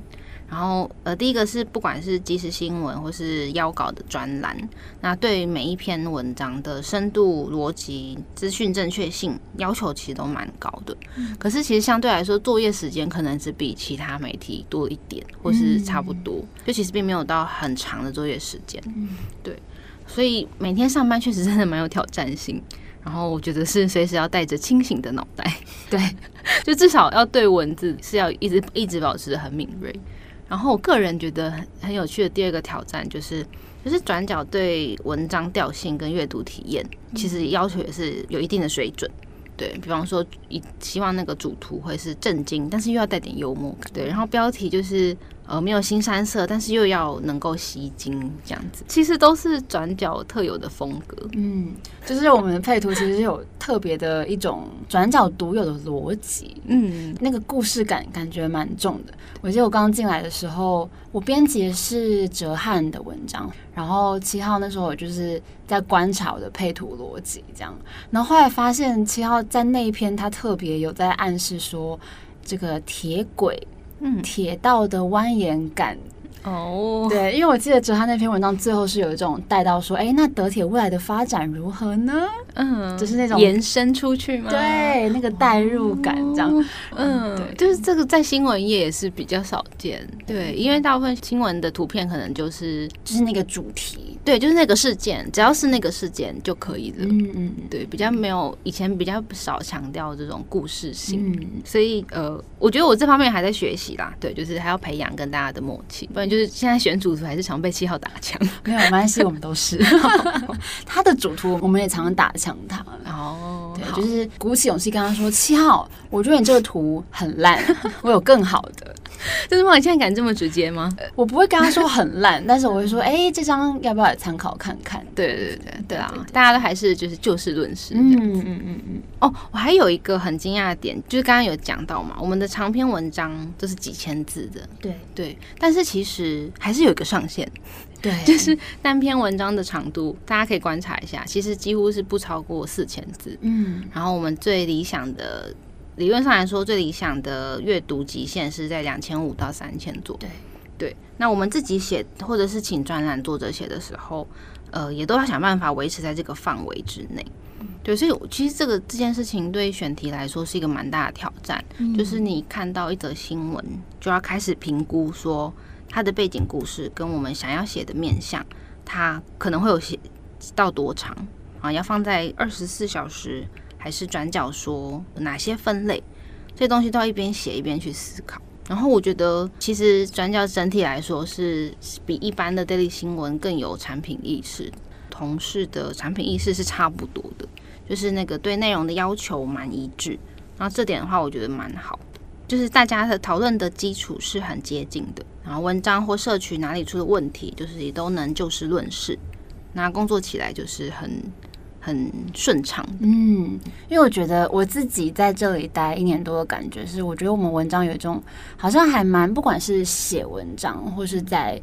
然后第一个是不管是即时新闻或是邀稿的专栏，那对每一篇文章的深度、逻辑、资讯正确性要求其实都蛮高的。可是其实相对来说，作业时间可能只比其他媒体多一点，或是差不多，就其实并没有到很长的作业时间。对，所以每天上班确实真的蛮有挑战性。然后我觉得是随时要带着清醒的脑袋，对，就至少要对文字是要一直保持得很敏锐。然后我个人觉得很有趣的第二个挑战就是转角对文章调性跟阅读体验其实要求也是有一定的水准。对，比方说希望那个主图会是震惊，但是又要带点幽默感。对，然后标题就是没有新山色，但是又要能够吸睛，这样子，其实都是转角特有的风格。 就是我们的配图其实有特别的一种转角独有的逻辑，那个故事感感觉蛮重的。我记得我刚进来的时候，我编辑是哲翰的文章，然后7号那时候我就是在观察我的配图逻辑这样，然后后来发现7号在那一篇他特别有在暗示说这个铁轨铁道的蜿蜒感。对，因为我记得哲翰那篇文章最后是有一种带到说，那德铁未来的发展如何呢？就是那种延伸出去吗？ 对，那个代入感这样。 对，就是这个在新闻业也是比较少见。对，因为大部分新闻的图片可能就是那个主题， 对，就是那个事件，只要是那个事件就可以了。对，比较没有以前比较少强调这种故事性。所以我觉得我这方面还在学习啦。对，就是还要培养跟大家的默契，不然就是现在选主图还是常被7号打枪。 没有关系，我们都是他的主图，我们也常常打枪他。对，就是鼓起勇气跟他说：“7号，我觉得你这个图很烂，我有更好的。” 真的吗？你现在敢这么直接吗？ 我不会跟他说很烂，但是我会说：“这张要不要来参考看看？” 对啊，大家都还是就是就事论事这样子。我还有一个很惊讶的点，就是刚刚有讲到嘛，我们的长篇文章都是几千字的，对，但是其实还是有一个上限。对，就是单篇文章的长度，大家可以观察一下，其实几乎是不超过4000字。然后我们最理想的，理论上来说，最理想的阅读极限是在2500到3000左右。对，那我们自己写或者是请专栏作者写的时候，也都要想办法维持在这个范围之内。对，所以其实这件事情对选题来说是一个蛮大的挑战，就是你看到一则新闻，就要开始评估说它的背景故事跟我们想要写的面向，它可能会有写到多长啊？要放在24小时，还是转角说哪些分类？这些东西都要一边写一边去思考。然后我觉得，其实转角整体来说是比一般的 daily 新闻更有产品意识，同事的产品意识是差不多的，就是那个对内容的要求蛮一致。然后这点的话，我觉得蛮好的，就是大家的讨论的基础是很接近的，然后文章或社群哪里出了问题，就是也都能就事论事，那工作起来就是很顺畅。 因为我觉得我自己在这里待1年多的感觉是，我觉得我们文章有一种好像还蛮，不管是写文章或是在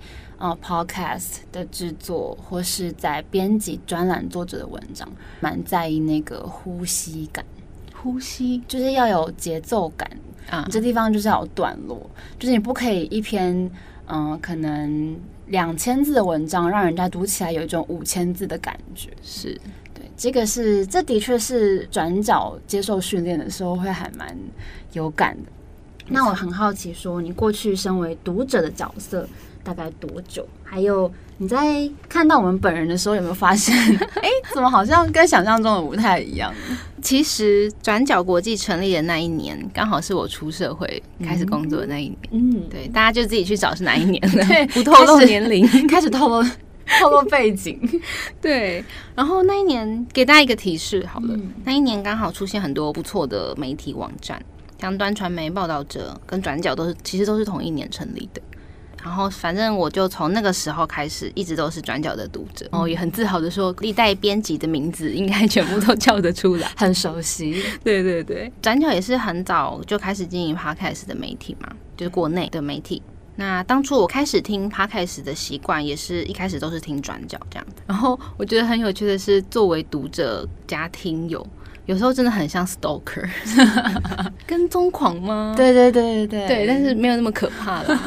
podcast 的制作，或是在编辑专栏作者的文章，蛮在意那个呼吸感。 呼吸就是要有节奏感啊，这地方就是要有段落，就是你不可以一篇可能2000字的文章，让人家读起来有一种5000字的感觉。 是。 这的确是转角接受训练的时候会还蛮有感的。那我很好奇说，你过去身为读者的角色大概多久？还有你在看到我们本人的时候，有没有发现怎么好像跟想象中的不太一样？ 其实转角国际成立的那一年，刚好是我出社会开始工作的那一年。对，大家就自己去找是哪一年了，对，不透露年龄， 开始透露背景。 对，然后那一年给大家一个提示好了，那一年刚好出现很多不错的媒体网站，像端传媒、报道者跟转角其实都是同一年成立的。然后反正我就从那个时候开始一直都是转角的读者，然后也很自豪的说历代编辑的名字应该全部都叫得出来， 很熟悉。 对，转角也是很早就开始经营 podcast 的媒体嘛，就是国内的媒体。那当初我开始听 podcast 的习惯也是一开始都是听转角这样。然后我觉得很有趣的是，作为读者加听友， 有时候真的很像 stalker 跟踪狂吗？ 对对对对对，但是没有那么可怕啦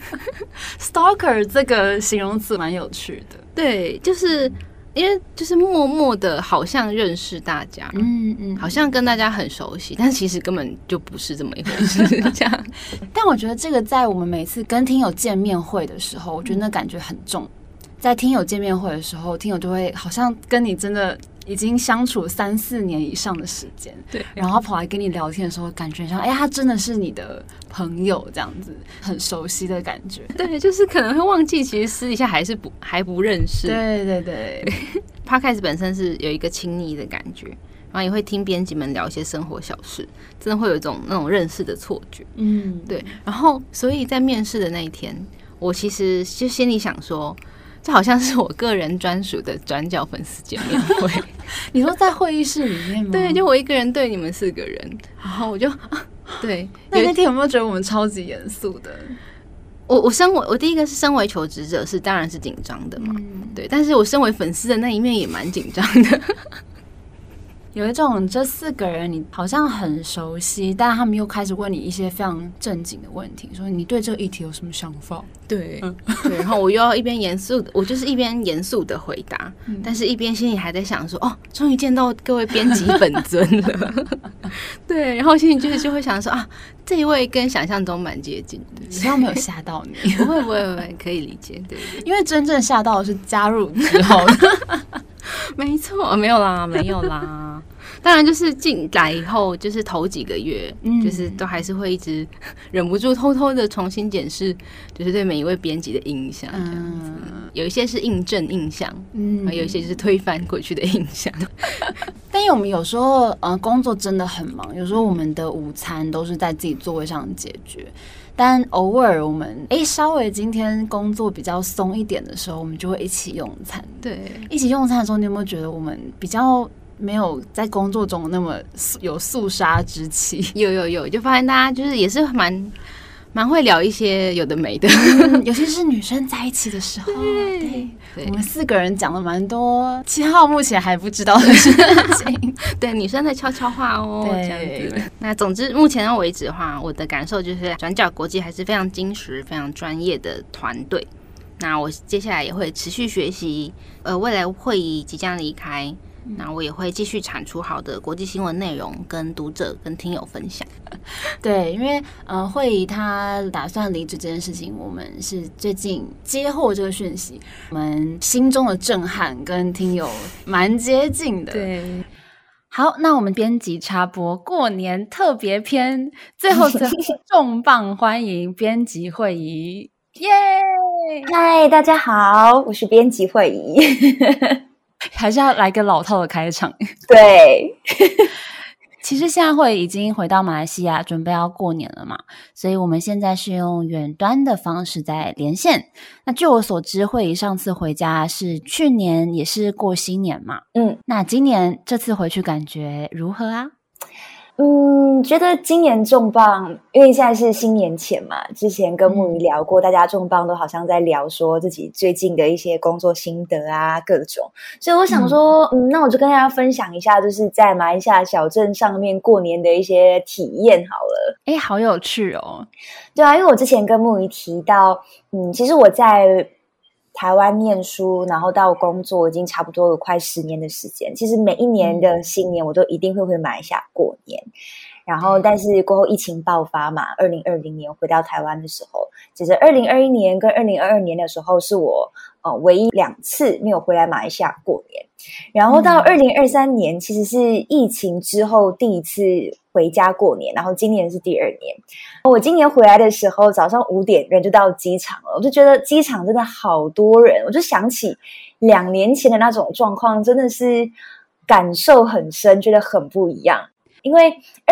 stalker 这个形容词蛮有趣的。 对，就是因为就是默默的好像认识大家，好像跟大家很熟悉，但其实根本就不是这么一回事这样。 但我觉得这个在我们每次跟听友见面会的时候，我觉得那感觉很重。在听友见面会的时候，听友就会好像跟你真的已经相处3-4年以上的时间，对，然后跑来跟你聊天的时候，感觉像他真的是你的朋友这样子，很熟悉的感觉。 对，就是可能会忘记，其实私底下还不认识。 对对对 ，Podcast 本身是有一个亲昵的感觉，然后也会听编辑们聊一些生活小事，真的会有一种那种认识的错觉。对。然后，所以在面试的那一天，我其实就心里想说，这好像是我个人专属的转角粉丝见面会。 你说在会议室里面吗？ 对，就我一个人对你们4个人，然后我就对。 那天有没有觉得我们超级严肃的？ 我第一个是身为求职者当然是紧张的嘛，对。但是我身为粉丝的那一面也蛮紧张的。 有一种这4个人你好像很熟悉，但他们又开始问你一些非常正经的问题，说你对这个议题有什么想法？ 对，对，然后我又要一边严肃的，我就是一边严肃的回答，但是一边心里还在想说，终于见到各位编辑本尊了。对，然后心里就会想说这一位跟想象中蛮接近的， 希望没有吓到你。 不会，可以理解。对， 因为真正吓到的是加入之后。 没错，没有啦。当然就是进来以后，就是头几个月，就是都还是会一直忍不住偷偷的重新检视，就是对每一位编辑的印象，这样子。有一些是印证印象，有一些就是推翻过去的印象。 但因为我们有时候工作真的很忙，有时候我们的午餐都是在自己座位上解决。但偶尔我们稍微今天工作比较松一点的时候，我们就会一起用餐。对，一起用餐的时候，你有没有觉得我们比较没有在工作中那么有肃杀之气？ 有，就发现大家就是也是蛮会聊一些有的没的， 尤其是女生在一起的时候。对，我们4个人讲了蛮多7号目前还不知道的事情。 对，女生的悄悄话这样子。那总之目前为止的话，我的感受就是转角国际还是非常精实、非常专业的团队。那我接下来也会持续学习，未来会议即将离开。那我也会继续产出好的国际新闻内容，跟读者跟听友分享。 对，因为慧仪他打算离职这件事情，我们是最近接获这个讯息，我们心中的震撼跟听友蛮接近的。 对， 好，那我们编辑插播过年特别篇，最后重磅欢迎编辑慧仪，耶！ 嗨，大家好，我是编辑慧仪。 还是要来个老套的开场。 对， 其实现在会已经回到马来西亚，准备要过年了嘛，所以我们现在是用远端的方式在连线。那据我所知，慧仪上次回家是去年也是过新年嘛，那今年这次回去感觉如何啊？ 觉得今年重磅，因为现在是新年前嘛，之前跟木鱼聊过，大家重磅都好像在聊说自己最近的一些工作心得啊，各种，所以我想说，那我就跟大家分享一下，就是在马来西亚小镇上面过年的一些体验好了。 好有趣哦。 对啊，因为我之前跟木鱼提到，其实我在台湾念书，然后到工作已经差不多有快10年的时间。其实每一年的新年我都一定会回马来西亚过年，然后但是过后疫情爆发嘛，2020年回到台湾的时候，其实2021年跟2022年的时候是我唯一2次没有回来马来西亚过年，然后到2023年其实是疫情之后第一次回家过年，然后今年是第2年。我今年回来的时候早上5点人就到机场了，我就觉得机场真的好多人，我就想起2年前的那种状况，真的是感受很深，觉得很不一样。因为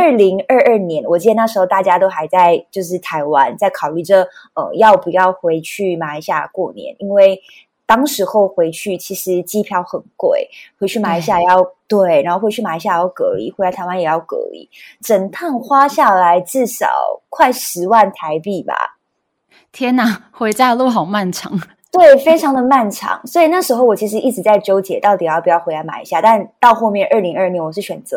2022年我记得那时候大家都还在就是台湾在考虑着要不要回去马来西亚过年，因为当时候回去其实机票很贵，回去马来西亚对，然后回去马来西亚要隔离，回来台湾也要隔离，整趟花下来至少快10万台币吧。 天哪，回家的路好漫长。 对，非常的漫长，所以那时候我其实一直在纠结到底要不要回来马来西亚，但到后面2022年我是选择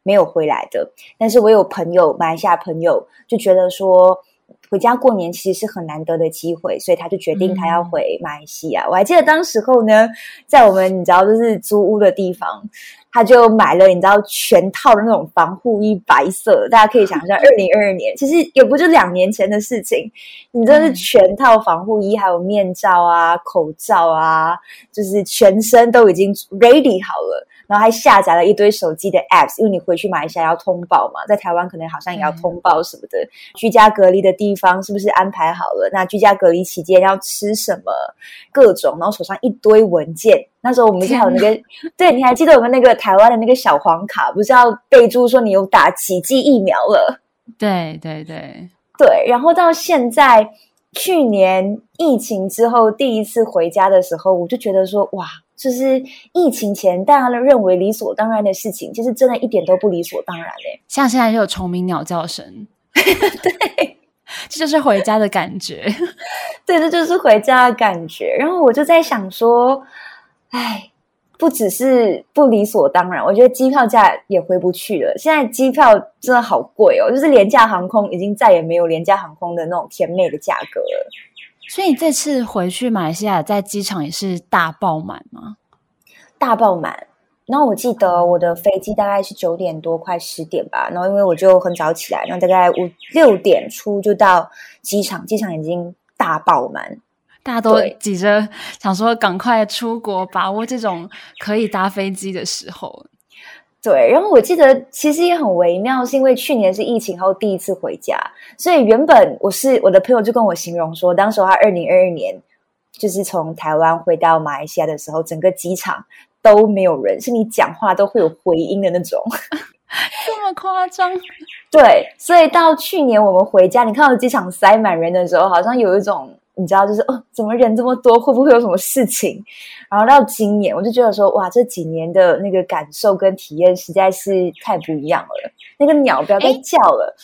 没有回来的。但是我有朋友，马来西亚朋友就觉得说回家过年其实是很难得的机会，所以他就决定他要回马来西亚。我还记得当时候呢，在我们你知道就是租屋的地方，他就买了你知道全套的那种防护衣，白色，大家可以想象2022年其实也不就2年前的事情，你真的是全套防护衣，还有面罩啊、口罩啊，就是全身都已经 ready 好了。然后还下载了一堆手机的 apps， 因为你回去马来西亚要通报嘛，在台湾可能好像也要通报什么的，居家隔离的地方是不是安排好了，那居家隔离期间要吃什么，各种，然后手上一堆文件。那时候我们还有那个对，你还记得我们那个台湾的那个小黄卡不是要备注说你有打几剂疫苗了？ 对对对对，然后到现在去年疫情之后第一次回家的时候，我就觉得说哇，就是疫情前大家都认为理所当然的事情，其实真的一点都不理所当然嘞。 像现在就有虫鸣鸟叫声对，这就是回家的感觉对，这就是回家的感觉。然后我就在想说哎，不只是不理所当然，我觉得机票价也回不去了。现在机票真的好贵哦，就是廉价航空已经再也没有廉价航空的那种甜美的价格了。 所以你这次回去马来西亚在机场也是大爆满吗？ 大爆满。然后我记得我的飞机大概是9点多快10点吧，然后因为我就很早起来，然后大概6点出就到机场，机场已经大爆满， 大家都挤着想说赶快出国，把握这种可以搭飞机的时候。 对，然后我记得其实也很微妙，是因为去年是疫情后第一次回家，所以原本我的朋友就跟我形容说，当时他2022年就是从台湾回到马来西亚的时候，整个机场都没有人，是你讲话都会有回音的那种这么夸张？ 对，所以到去年我们回家，你看到机场塞满人的时候，好像有一种你知道就是怎么人这么多，会不会有什么事情。然后到今年我就觉得说哇，这几年的那个感受跟体验实在是太不一样了，那个鸟不要再叫了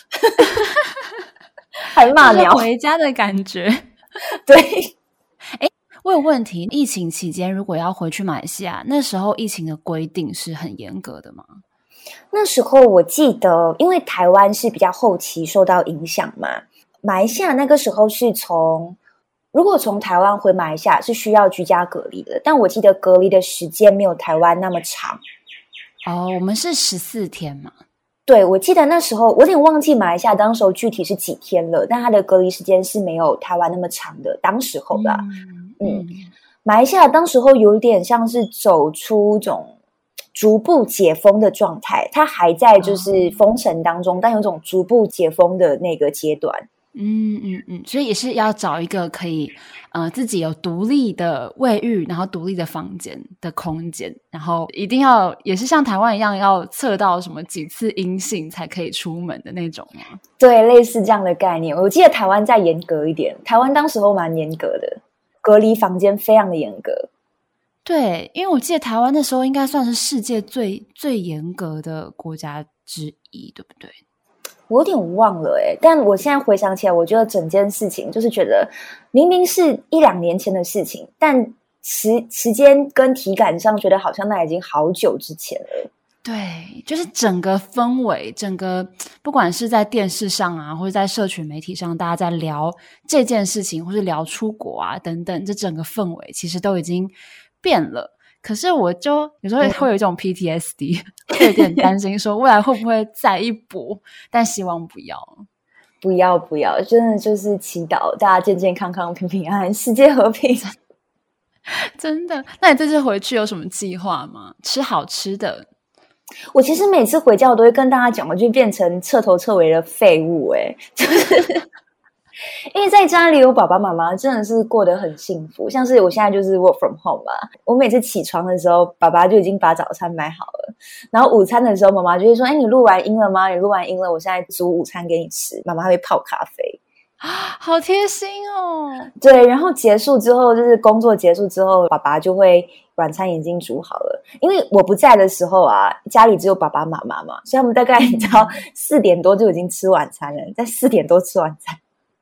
还骂鸟， 回家的感觉对。 我有问题，疫情期间如果要回去马来西亚，那时候疫情的规定是很严格的吗？ 那时候我记得因为台湾是比较后期受到影响嘛，马来西亚那个时候是如果从台湾回马来西亚是需要居家隔离的，但我记得隔离的时间没有台湾那么长。 我们是14天嘛。 对，我记得那时候我有点忘记马来西亚当时候具体是几天了，但它的隔离时间是没有台湾那么长的，当时候的马来西亚当时候有点像是走出种逐步解封的状态，它还在就是封城当中，但有种逐步解封的那个阶段。 所以也是要找一个可以自己有独立的卫浴，然后独立的房间的空间，然后一定要也是像台湾一样要测到什么几次阴性才可以出门的那种吗？ 对，类似这样的概念。我记得台湾再严格一点，台湾当时候蛮严格的，隔离房间非常的严格。 对，因为我记得台湾那时候应该算是世界最严格的国家之一，对不对？ 我有点忘了但我现在回想起来，我觉得整件事情就是觉得明明是1-2年前的事情，但时间跟体感上觉得好像那已经好久之前了。 对，就是整个氛围，整个不管是在电视上啊，或者在社群媒体上，大家在聊这件事情，或是聊出国啊等等，这整个氛围其实都已经变了。可是我就有时候会有一种 PTSD 会有点担心说未来会不会再一波，但希望不要， 真的就是祈祷大家健健康康平平安安，世界和平真的。那你这次回去有什么计划吗？吃好吃的？ 我其实每次回家我都会跟大家讲，我就变成彻头彻尾的废物就是因为在家里有爸爸妈妈真的是过得很幸福，像是我现在就是 work from home 嘛，我每次起床的时候爸爸就已经把早餐买好了，然后午餐的时候妈妈就会说你录完音了吗？你录完音了，我现在煮午餐给你吃，妈妈会泡咖啡好贴心哦。 对，然后结束之后就是工作结束之后，爸爸就会晚餐已经煮好了，因为我不在的时候啊，家里只有爸爸妈妈嘛，所以他们大概你知道4点多就已经吃晚餐了，在4点多吃晚餐。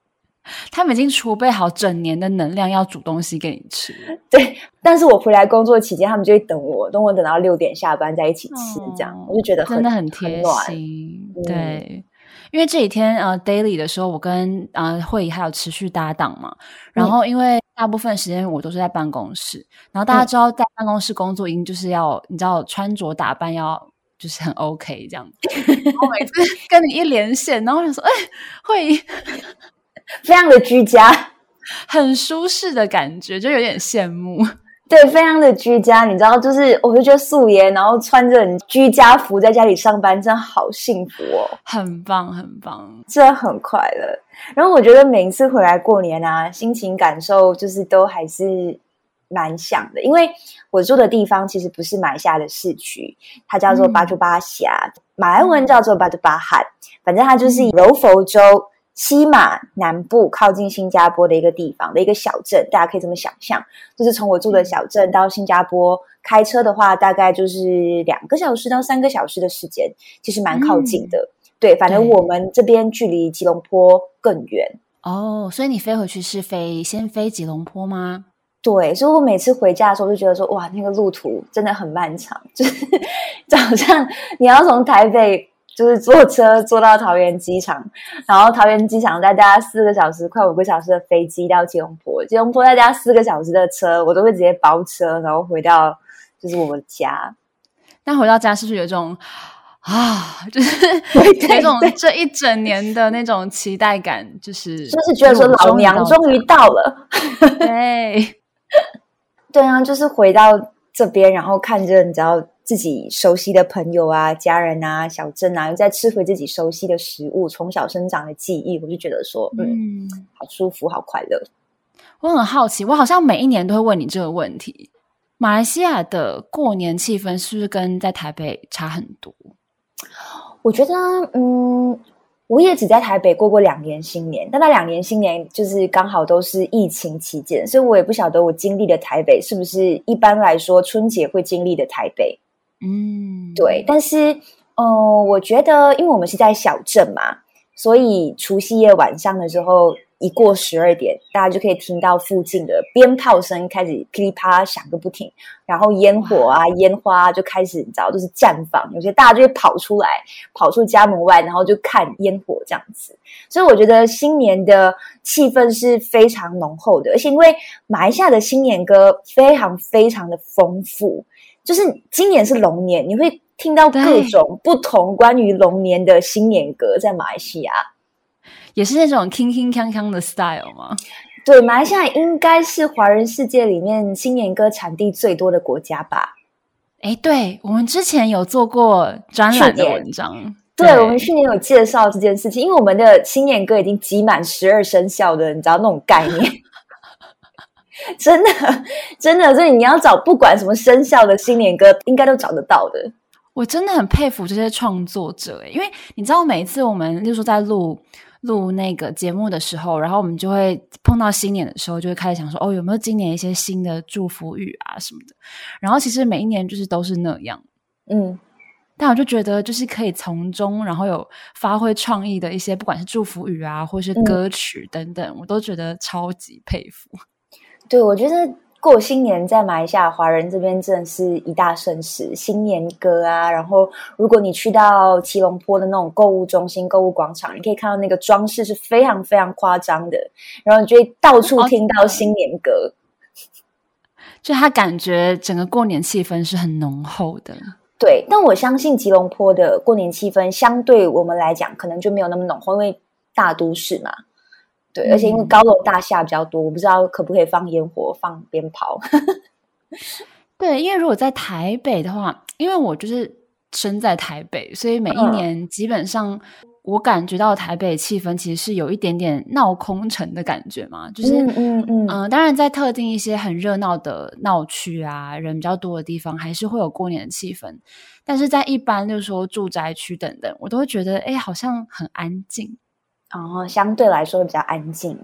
他们已经储备好整年的能量要煮东西给你吃。 对，但是我回来工作期间他们就会等我等到6点下班在一起吃，这样我就觉得真的很贴心。对，因为这几天daily 的时候我跟慧仪还有持续搭档嘛，然后因为大部分时间我都是在办公室，然后大家知道在办公室工作一定就是要你知道穿着打扮要就是很 OK 这样子。然后每次跟你一连线，然后我想说慧仪非常的居家， 很舒适的感觉，就有点羡慕。 对，非常的居家，你知道，就是我就觉得素颜，然后穿着你居家服在家里上班，真的好幸福哦， 很棒，很棒， 真的很快乐。然后我觉得每一次回来过年啊，心情感受就是都还是蛮像的，因为我住的地方其实不是马来西亚的市区，它叫做巴珠巴峡，马来文叫做巴珠巴罕，反正它就是柔佛州西马南部靠近新加坡的一个地方的一个小镇，大家可以这么想象，就是从我住的小镇到新加坡开车的话大概就是2个小时到3个小时的时间，其实蛮靠近的。对，反正我们这边距离吉隆坡更远。 所以你飞回去是先飞吉隆坡吗？ 对，所以我每次回家的时候就觉得说，哇，那个路途真的很漫长，就是早上你要从台北就是坐车坐到桃园机场，然后桃园机场再搭4个小时快5个小时的飞机到吉隆坡，吉隆坡再搭4个小时的车，我都会直接包车然后回到就是我们家。 那回到家是不是有一种就是有种这一整年的那种期待感，就是觉得说老娘终于到了。对啊，就是回到这边，然后看着你知道自己熟悉的朋友啊、家人啊、小镇啊，又在吃回自己熟悉的食物，从小生长的记忆，我就觉得说好舒服好快乐。 我很好奇，我好像每一年都会问你这个问题，马来西亚的过年气氛是不是跟在台北差很多？ 我觉得我也只在台北过2年新年，但那2年新年就是刚好都是疫情期间，所以我也不晓得我经历的台北是不是一般来说春节会经历的台北。对，但是我觉得因为我们是在小镇嘛，所以除夕夜晚上的时候一过12点，大家就可以听到附近的鞭炮声开始噼里啪啦响个不停，然后烟火啊烟花就开始你知道就是绽放，有些大家就会跑出家门外，然后就看烟火这样子。所以我觉得新年的气氛是非常浓厚的，而且因为马来西亚的新年歌非常非常的丰富，就是今年是龙年，你会听到各种不同关于龙年的新年歌在马来西亚。 也是那种铿铿锵锵的 style 吗？ 对，马来西亚应该是华人世界里面新年歌产地最多的国家吧。 对，我们之前有做过专栏的文章。 对，我们去年有介绍这件事情，因为我们的新年歌已经集满12生肖的你知道那种概念。真的所以你要找不管什么生肖的新年歌应该都找得到的。 我真的很佩服这些创作者因为你知道每一次我们例如说在录那个节目的时候，然后我们就会碰到新年的时候就会开始想说有没有今年一些新的祝福语啊什么的，然后其实每一年就是都是那样但我就觉得就是可以从中然后有发挥创意的一些不管是祝福语啊或是歌曲等等我都觉得超级佩服。 对，我觉得过新年在马来西亚华人这边真的是一大盛事，新年歌啊，然后如果你去到吉隆坡的那种购物中心购物广场，你可以看到那个装饰是非常非常夸张的，然后你就会到处听到新年歌就他感觉整个过年气氛是很浓厚的。 对，但我相信吉隆坡的过年气氛相对我们来讲可能就没有那么浓厚，因为大都市嘛。对，而且因为高楼大厦比较多，我不知道可不可以放烟火放鞭炮。 对，因为如果在台北的话，因为我就是身在台北，所以每一年基本上我感觉到台北气氛其实是有一点点闹空城的感觉嘛，就是当然在特定一些很热闹的闹区啊人比较多的地方还是会有过年的气氛，但是在一般就是说住宅区等等我都会觉得好像很安静相对来说比较安静。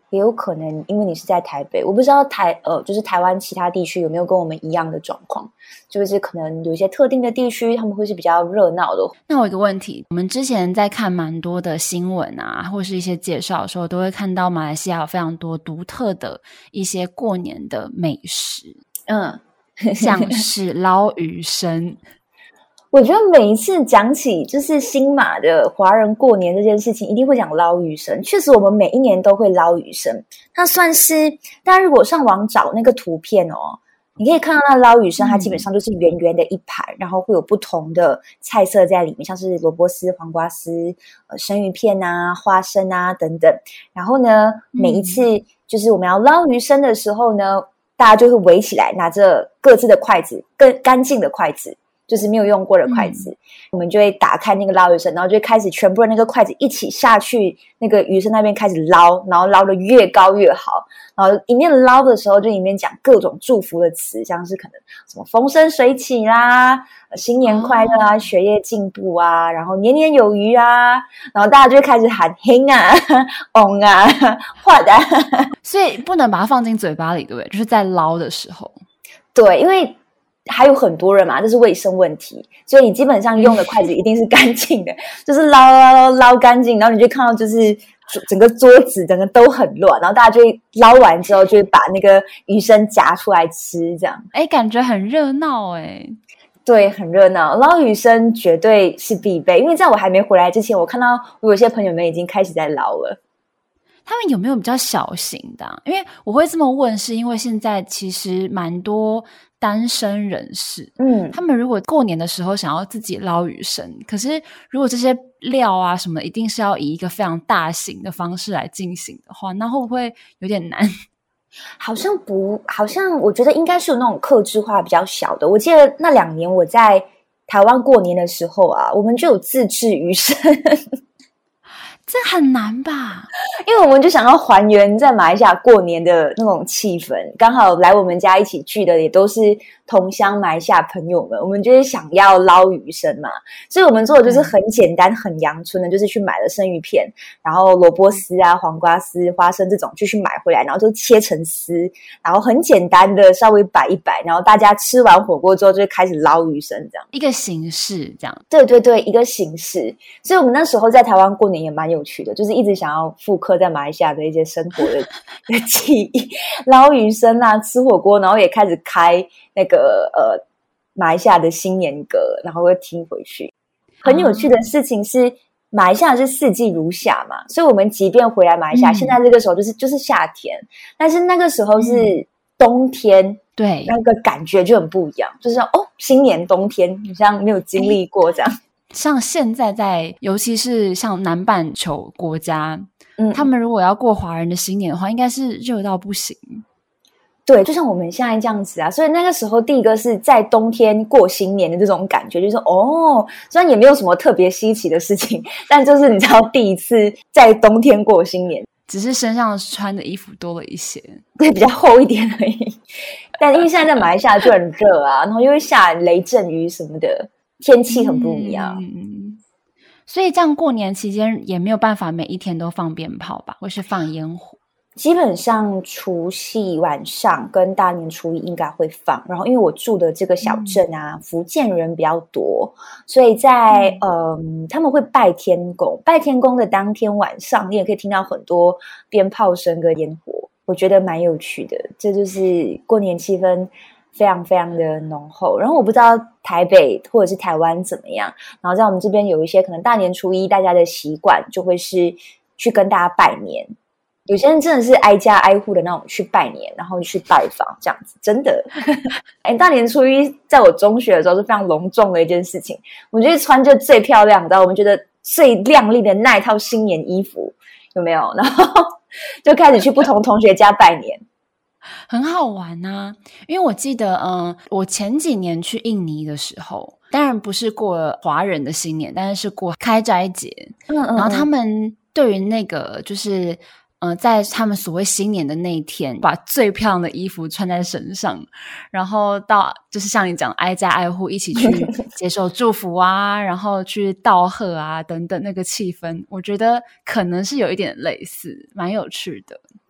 也有可能因为你是在台北，我不知道就是台湾其他地区有没有跟我们一样的状况，就是可能有一些特定的地区他们会是比较热闹的。 那我有一个问题，我们之前在看蛮多的新闻啊，或是一些介绍的时候，都会看到马来西亚有非常多独特的一些过年的美食，像是捞鱼生。 我觉得每一次讲起就是新马的华人过年这件事情，一定会讲捞鱼生。确实我们每一年都会捞鱼生，它算是大家如果上网找那个图片你可以看到那捞鱼生它基本上就是圆圆的一盘，然后会有不同的菜色在里面，像是萝卜丝、黄瓜丝、生鱼片啊、花生啊等等。然后呢，每一次就是我们要捞鱼生的时候呢，大家就会围起来，拿着各自的筷子，更干净的筷子，就是没有用过的筷子，我们就会打开那个捞鱼生，然后就开始全部的那个筷子一起下去那个鱼生那边开始捞，然后捞得越高越好，然后一面捞的时候就一面讲各种祝福的词，像是可能什么风生水起啦，新年快乐啊，学业进步啊，然后年年有余啊，然后大家就会开始喊兴啊、翁啊、坏的， 所以不能把它放进嘴巴里，对不对？就是在捞的时候。 对，因为还有很多人嘛，这是卫生问题，所以你基本上用的筷子一定是干净的，就是捞干净，然后你就看到就是整个桌子整个都很乱，然后大家就会捞完之后就会把那个鱼生夹出来吃，这样。 感觉很热闹对，很热闹。捞鱼生绝对是必备，因为在我还没回来之前，我看到我有些朋友们已经开始在捞了。 他们有没有比较小型的因为我会这么问是因为现在其实蛮多单身人士他们如果过年的时候想要自己捞鱼生，可是如果这些料啊什么一定是要以一个非常大型的方式来进行的话，那会不会有点难？ 好像我觉得应该是有那种客制化比较小的。我记得那2年我在台湾过年的时候啊，我们就有自制鱼生这很难吧？ 因为我们就想要还原在马来西亚过年的那种气氛，刚好来我们家一起聚的也都是同乡马来西亚朋友们，我们就是想要捞鱼生嘛，所以我们做的就是很简单很阳春的，就是去买了生鱼片，然后萝卜丝啊、黄瓜丝、花生这种就去买回来，然后就切成丝，然后很简单的稍微摆一摆，然后大家吃完火锅之后就开始捞鱼生，这样一个形式这样。 对对对，一个形式。所以我们那时候在台湾过年也蛮有趣的，就是一直想要复刻在马来西亚的一些生活的记忆，捞鱼生啊，吃火锅，然后也开始开那个马来西亚的新年歌，然后会听回去。很有趣的事情是，马来西亚是四季如夏嘛，所以我们即便回来马来西亚，现在这个时候就是夏天，但是那个时候是冬天， 对， 那个感觉就很不一样，就是新年冬天，你像没有经历过这样。 像现在尤其是像南半球国家，他们如果要过华人的新年的话，应该是热到不行。 对，就像我们现在这样子啊，所以那个时候第一个是在冬天过新年的这种感觉，就是虽然也没有什么特别稀奇的事情，但就是你知道第一次在冬天过新年， 只是身上穿的衣服多了一些， 对，比较厚一点而已。但因为现在在马来西亚就很热啊，然后又会下雷阵雨什么的，天气很不一样。 所以这样过年期间也没有办法每一天都放鞭炮吧，或是放烟火。 基本上除夕晚上跟大年初一应该会放，然后因为我住的这个小镇啊，福建人比较多，所以在他们会拜天公，拜天公的当天晚上，你也可以听到很多鞭炮声跟烟火，我觉得蛮有趣的，这就是过年气氛非常非常的浓厚。然后我不知道台北或者是台湾怎么样，然后在我们这边有一些可能大年初一大家的习惯就会是去跟大家拜年，有些人真的是挨家挨户的那种去拜年，然后去拜访这样子，真的。大年初一在我中学的时候是非常隆重的一件事情，我们就是穿着最漂亮的，我们觉得最亮丽的那一套新年衣服，有没有？然后就开始去不同同学家拜年。 很好玩啊，因为我记得我前几年去印尼的时候，当然不是过华人的新年，但是过开斋节，然后他们对于那个就是在他们所谓新年的那一天，把最漂亮的衣服穿在身上，然后到就是像你讲挨家挨户一起去接受祝福啊，然后去道贺啊等等，那个气氛我觉得可能是有一点类似，蛮有趣的。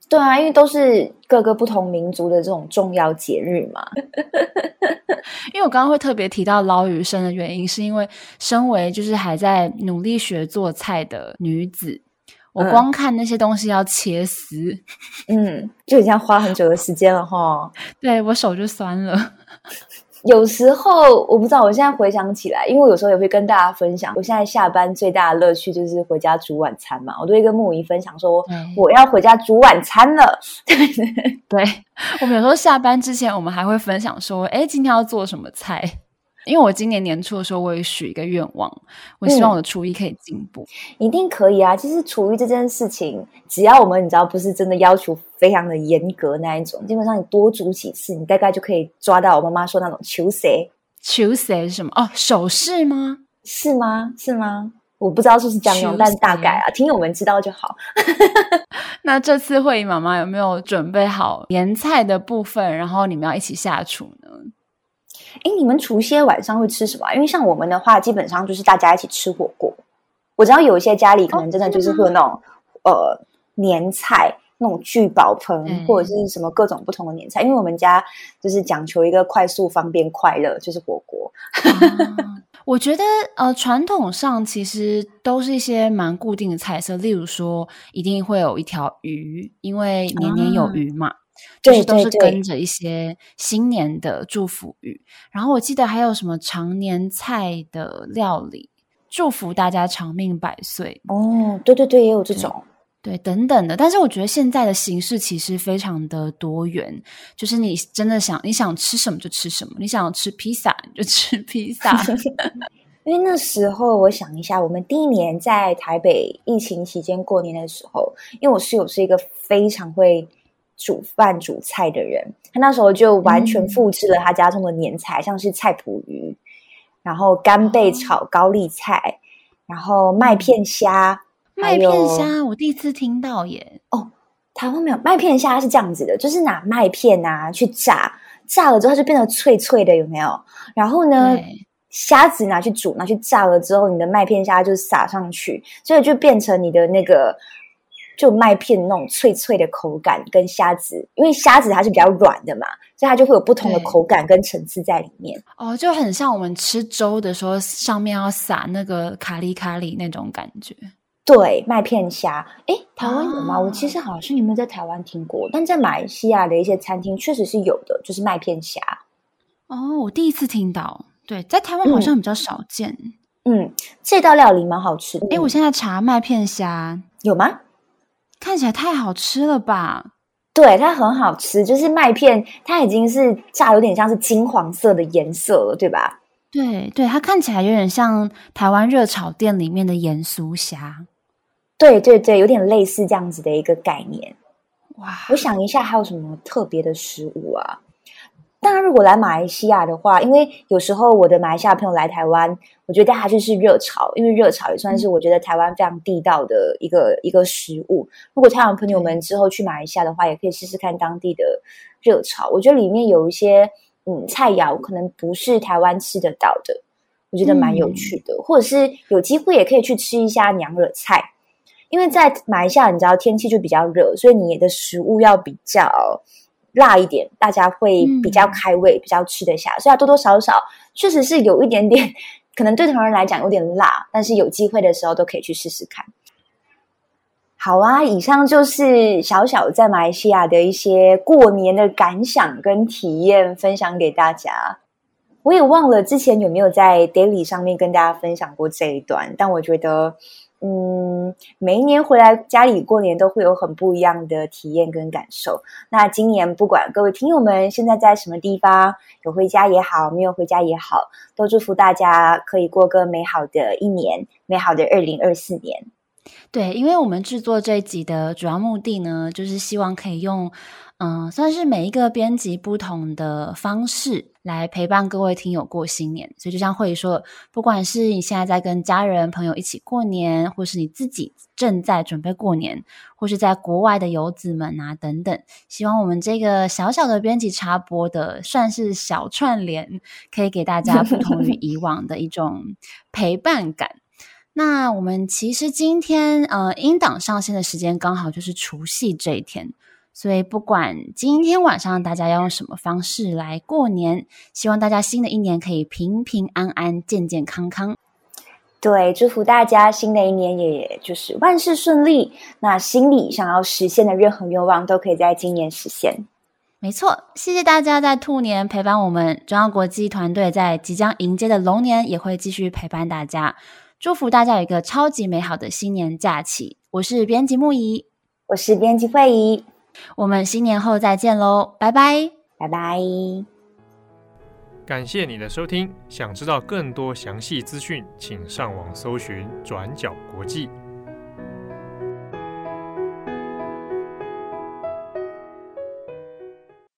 对啊，因为都是各个不同民族的这种重要节日嘛。 因为我刚刚会特别提到捞鱼生的原因，是因为身为就是还在努力学做菜的女子，我光看那些东西要切丝， 就已经要花很久的时间了齁。 对，我手就酸了。 有时候我不知道，我现在回想起来，因为我有时候也会跟大家分享，我现在下班最大的乐趣就是回家煮晚餐嘛，我都会跟木仪分享说我要回家煮晚餐了。 对，我们有时候下班之前我们还会分享说今天要做什么菜。因为我今年年初的时候我也许一个愿望，我希望我的厨艺可以进步。 一定可以啊，其实厨艺这件事情只要我们你知道不是真的要求非常的严格那一种，基本上你多煮几次你大概就可以抓到我妈妈说那种手势。 手势是什么？手势吗？ 是吗？我不知道是不是这样用，但大概啊，听友们知道就好。 那这次慧仪妈妈有没有准备好年菜的部分，然后你们要一起下厨呢？ 你们除夕晚上会吃什么啊？因为像我们的话基本上就是大家一起吃火锅。我知道有一些家里可能真的就是会有那种年菜那种聚宝盆，或者是什么各种不同的年菜，因为我们家就是讲求一个快速方便快乐，就是火锅。 我觉得传统上其实都是一些蛮固定的菜色，例如说一定会有一条鱼，因为年年有余嘛，就是都是跟着一些新年的祝福语。然后我记得还有什么常年菜的料理，祝福大家长命百岁。 对，也有这种。 对，等等的。但是我觉得现在的形式其实非常的多元，就是你真的你想吃什么就吃什么，你想吃披萨你就吃披萨。 因为那时候我想一下，我们第一年在台北疫情期间过年的时候，因为我室友是一个非常会煮饭煮菜的人，他那时候就完全复制了他家中的年菜，像是菜脯鱼，然后干贝炒高丽菜，然后麦片虾。 麦片虾我第一次听到耶。 台湾没有。麦片虾是这样子的，就是拿麦片啊去炸了之后它就变得脆脆的，有没有？然后呢虾子拿去煮拿去炸了之后，你的麦片虾就撒上去，所以就变成你的那个就麦片那种脆脆的口感，跟虾子因为虾子它是比较软的嘛，所以它就会有不同的口感跟层次在里面。 就很像我们吃粥的时候上面要撒那个卡里卡里那种感觉。 对，麦片虾。台湾有吗？我其实好像有没有在台湾听过，但在马来西亚的一些餐厅确实是有的，就是麦片虾。 我第一次听到。对，在台湾好像比较少见。 这道料理蛮好吃的。 我现在查麦片虾有吗？ 看起来太好吃了吧。 对，它很好吃，就是麦片它已经是炸有点像是金黄色的颜色了，对吧？ 对，它看起来有点像台湾热炒店里面的盐酥虾。 对，有点类似这样子的一个概念。哇，我想一下还有什么特别的食物啊？当然如果来马来西亚的话，因为有时候我的马来西亚朋友来台湾，我觉得他就是热炒，因为热炒也算是我觉得台湾非常地道的一个食物。如果台湾朋友们之后去马来西亚的话，也可以试试看当地的热炒，我觉得里面有一些菜肴可能不是台湾吃得到的，我觉得蛮有趣的。或者是有机会也可以去吃一下娘惹菜，因为在马来西亚你知道天气就比较热，所以你的食物要比较辣一点，大家会比较开胃，比较吃得下，所以它多多少少确实是有一点点可能对台湾人来讲有点辣，但是有机会的时候都可以去试试看。好啊，以上就是小小在马来西亚的一些过年的感想跟体验分享给大家。我也忘了之前有没有在 Daily 上面跟大家分享过这一段，但我觉得每一年回来家里过年都会有很不一样的体验跟感受。那今年不管各位听友们现在在什么地方，有回家也好，没有回家也好，都祝福大家可以过个美好的一年，美好的2024年。 对，因为我们制作这一集的主要目的呢，就是希望可以用算是每一个编辑不同的方式来陪伴各位听友过新年。所以就像慧仪说，不管是你现在在跟家人朋友一起过年，或是你自己正在准备过年，或是在国外的游子们啊等等，希望我们这个小小的编辑插播的算是小串联，可以给大家不同于以往的一种陪伴感。那我们其实今天音档上线的时间刚好就是除夕这一天， 所以不管今天晚上大家要用什么方式来过年，希望大家新的一年可以平平安安、健健康康。 对，祝福大家新的一年也就是万事顺利，那心里想要实现的任何愿望都可以在今年实现。 没错，谢谢大家在兔年陪伴我们，中央国际团队在即将迎接的龙年也会继续陪伴大家，祝福大家有一个超级美好的新年假期。我是编辑木仪， 我是编辑慧仪， 我们新年后再见咯，拜拜， 拜拜。 感谢你的收听，想知道更多详细资讯，请上网搜寻转角国际。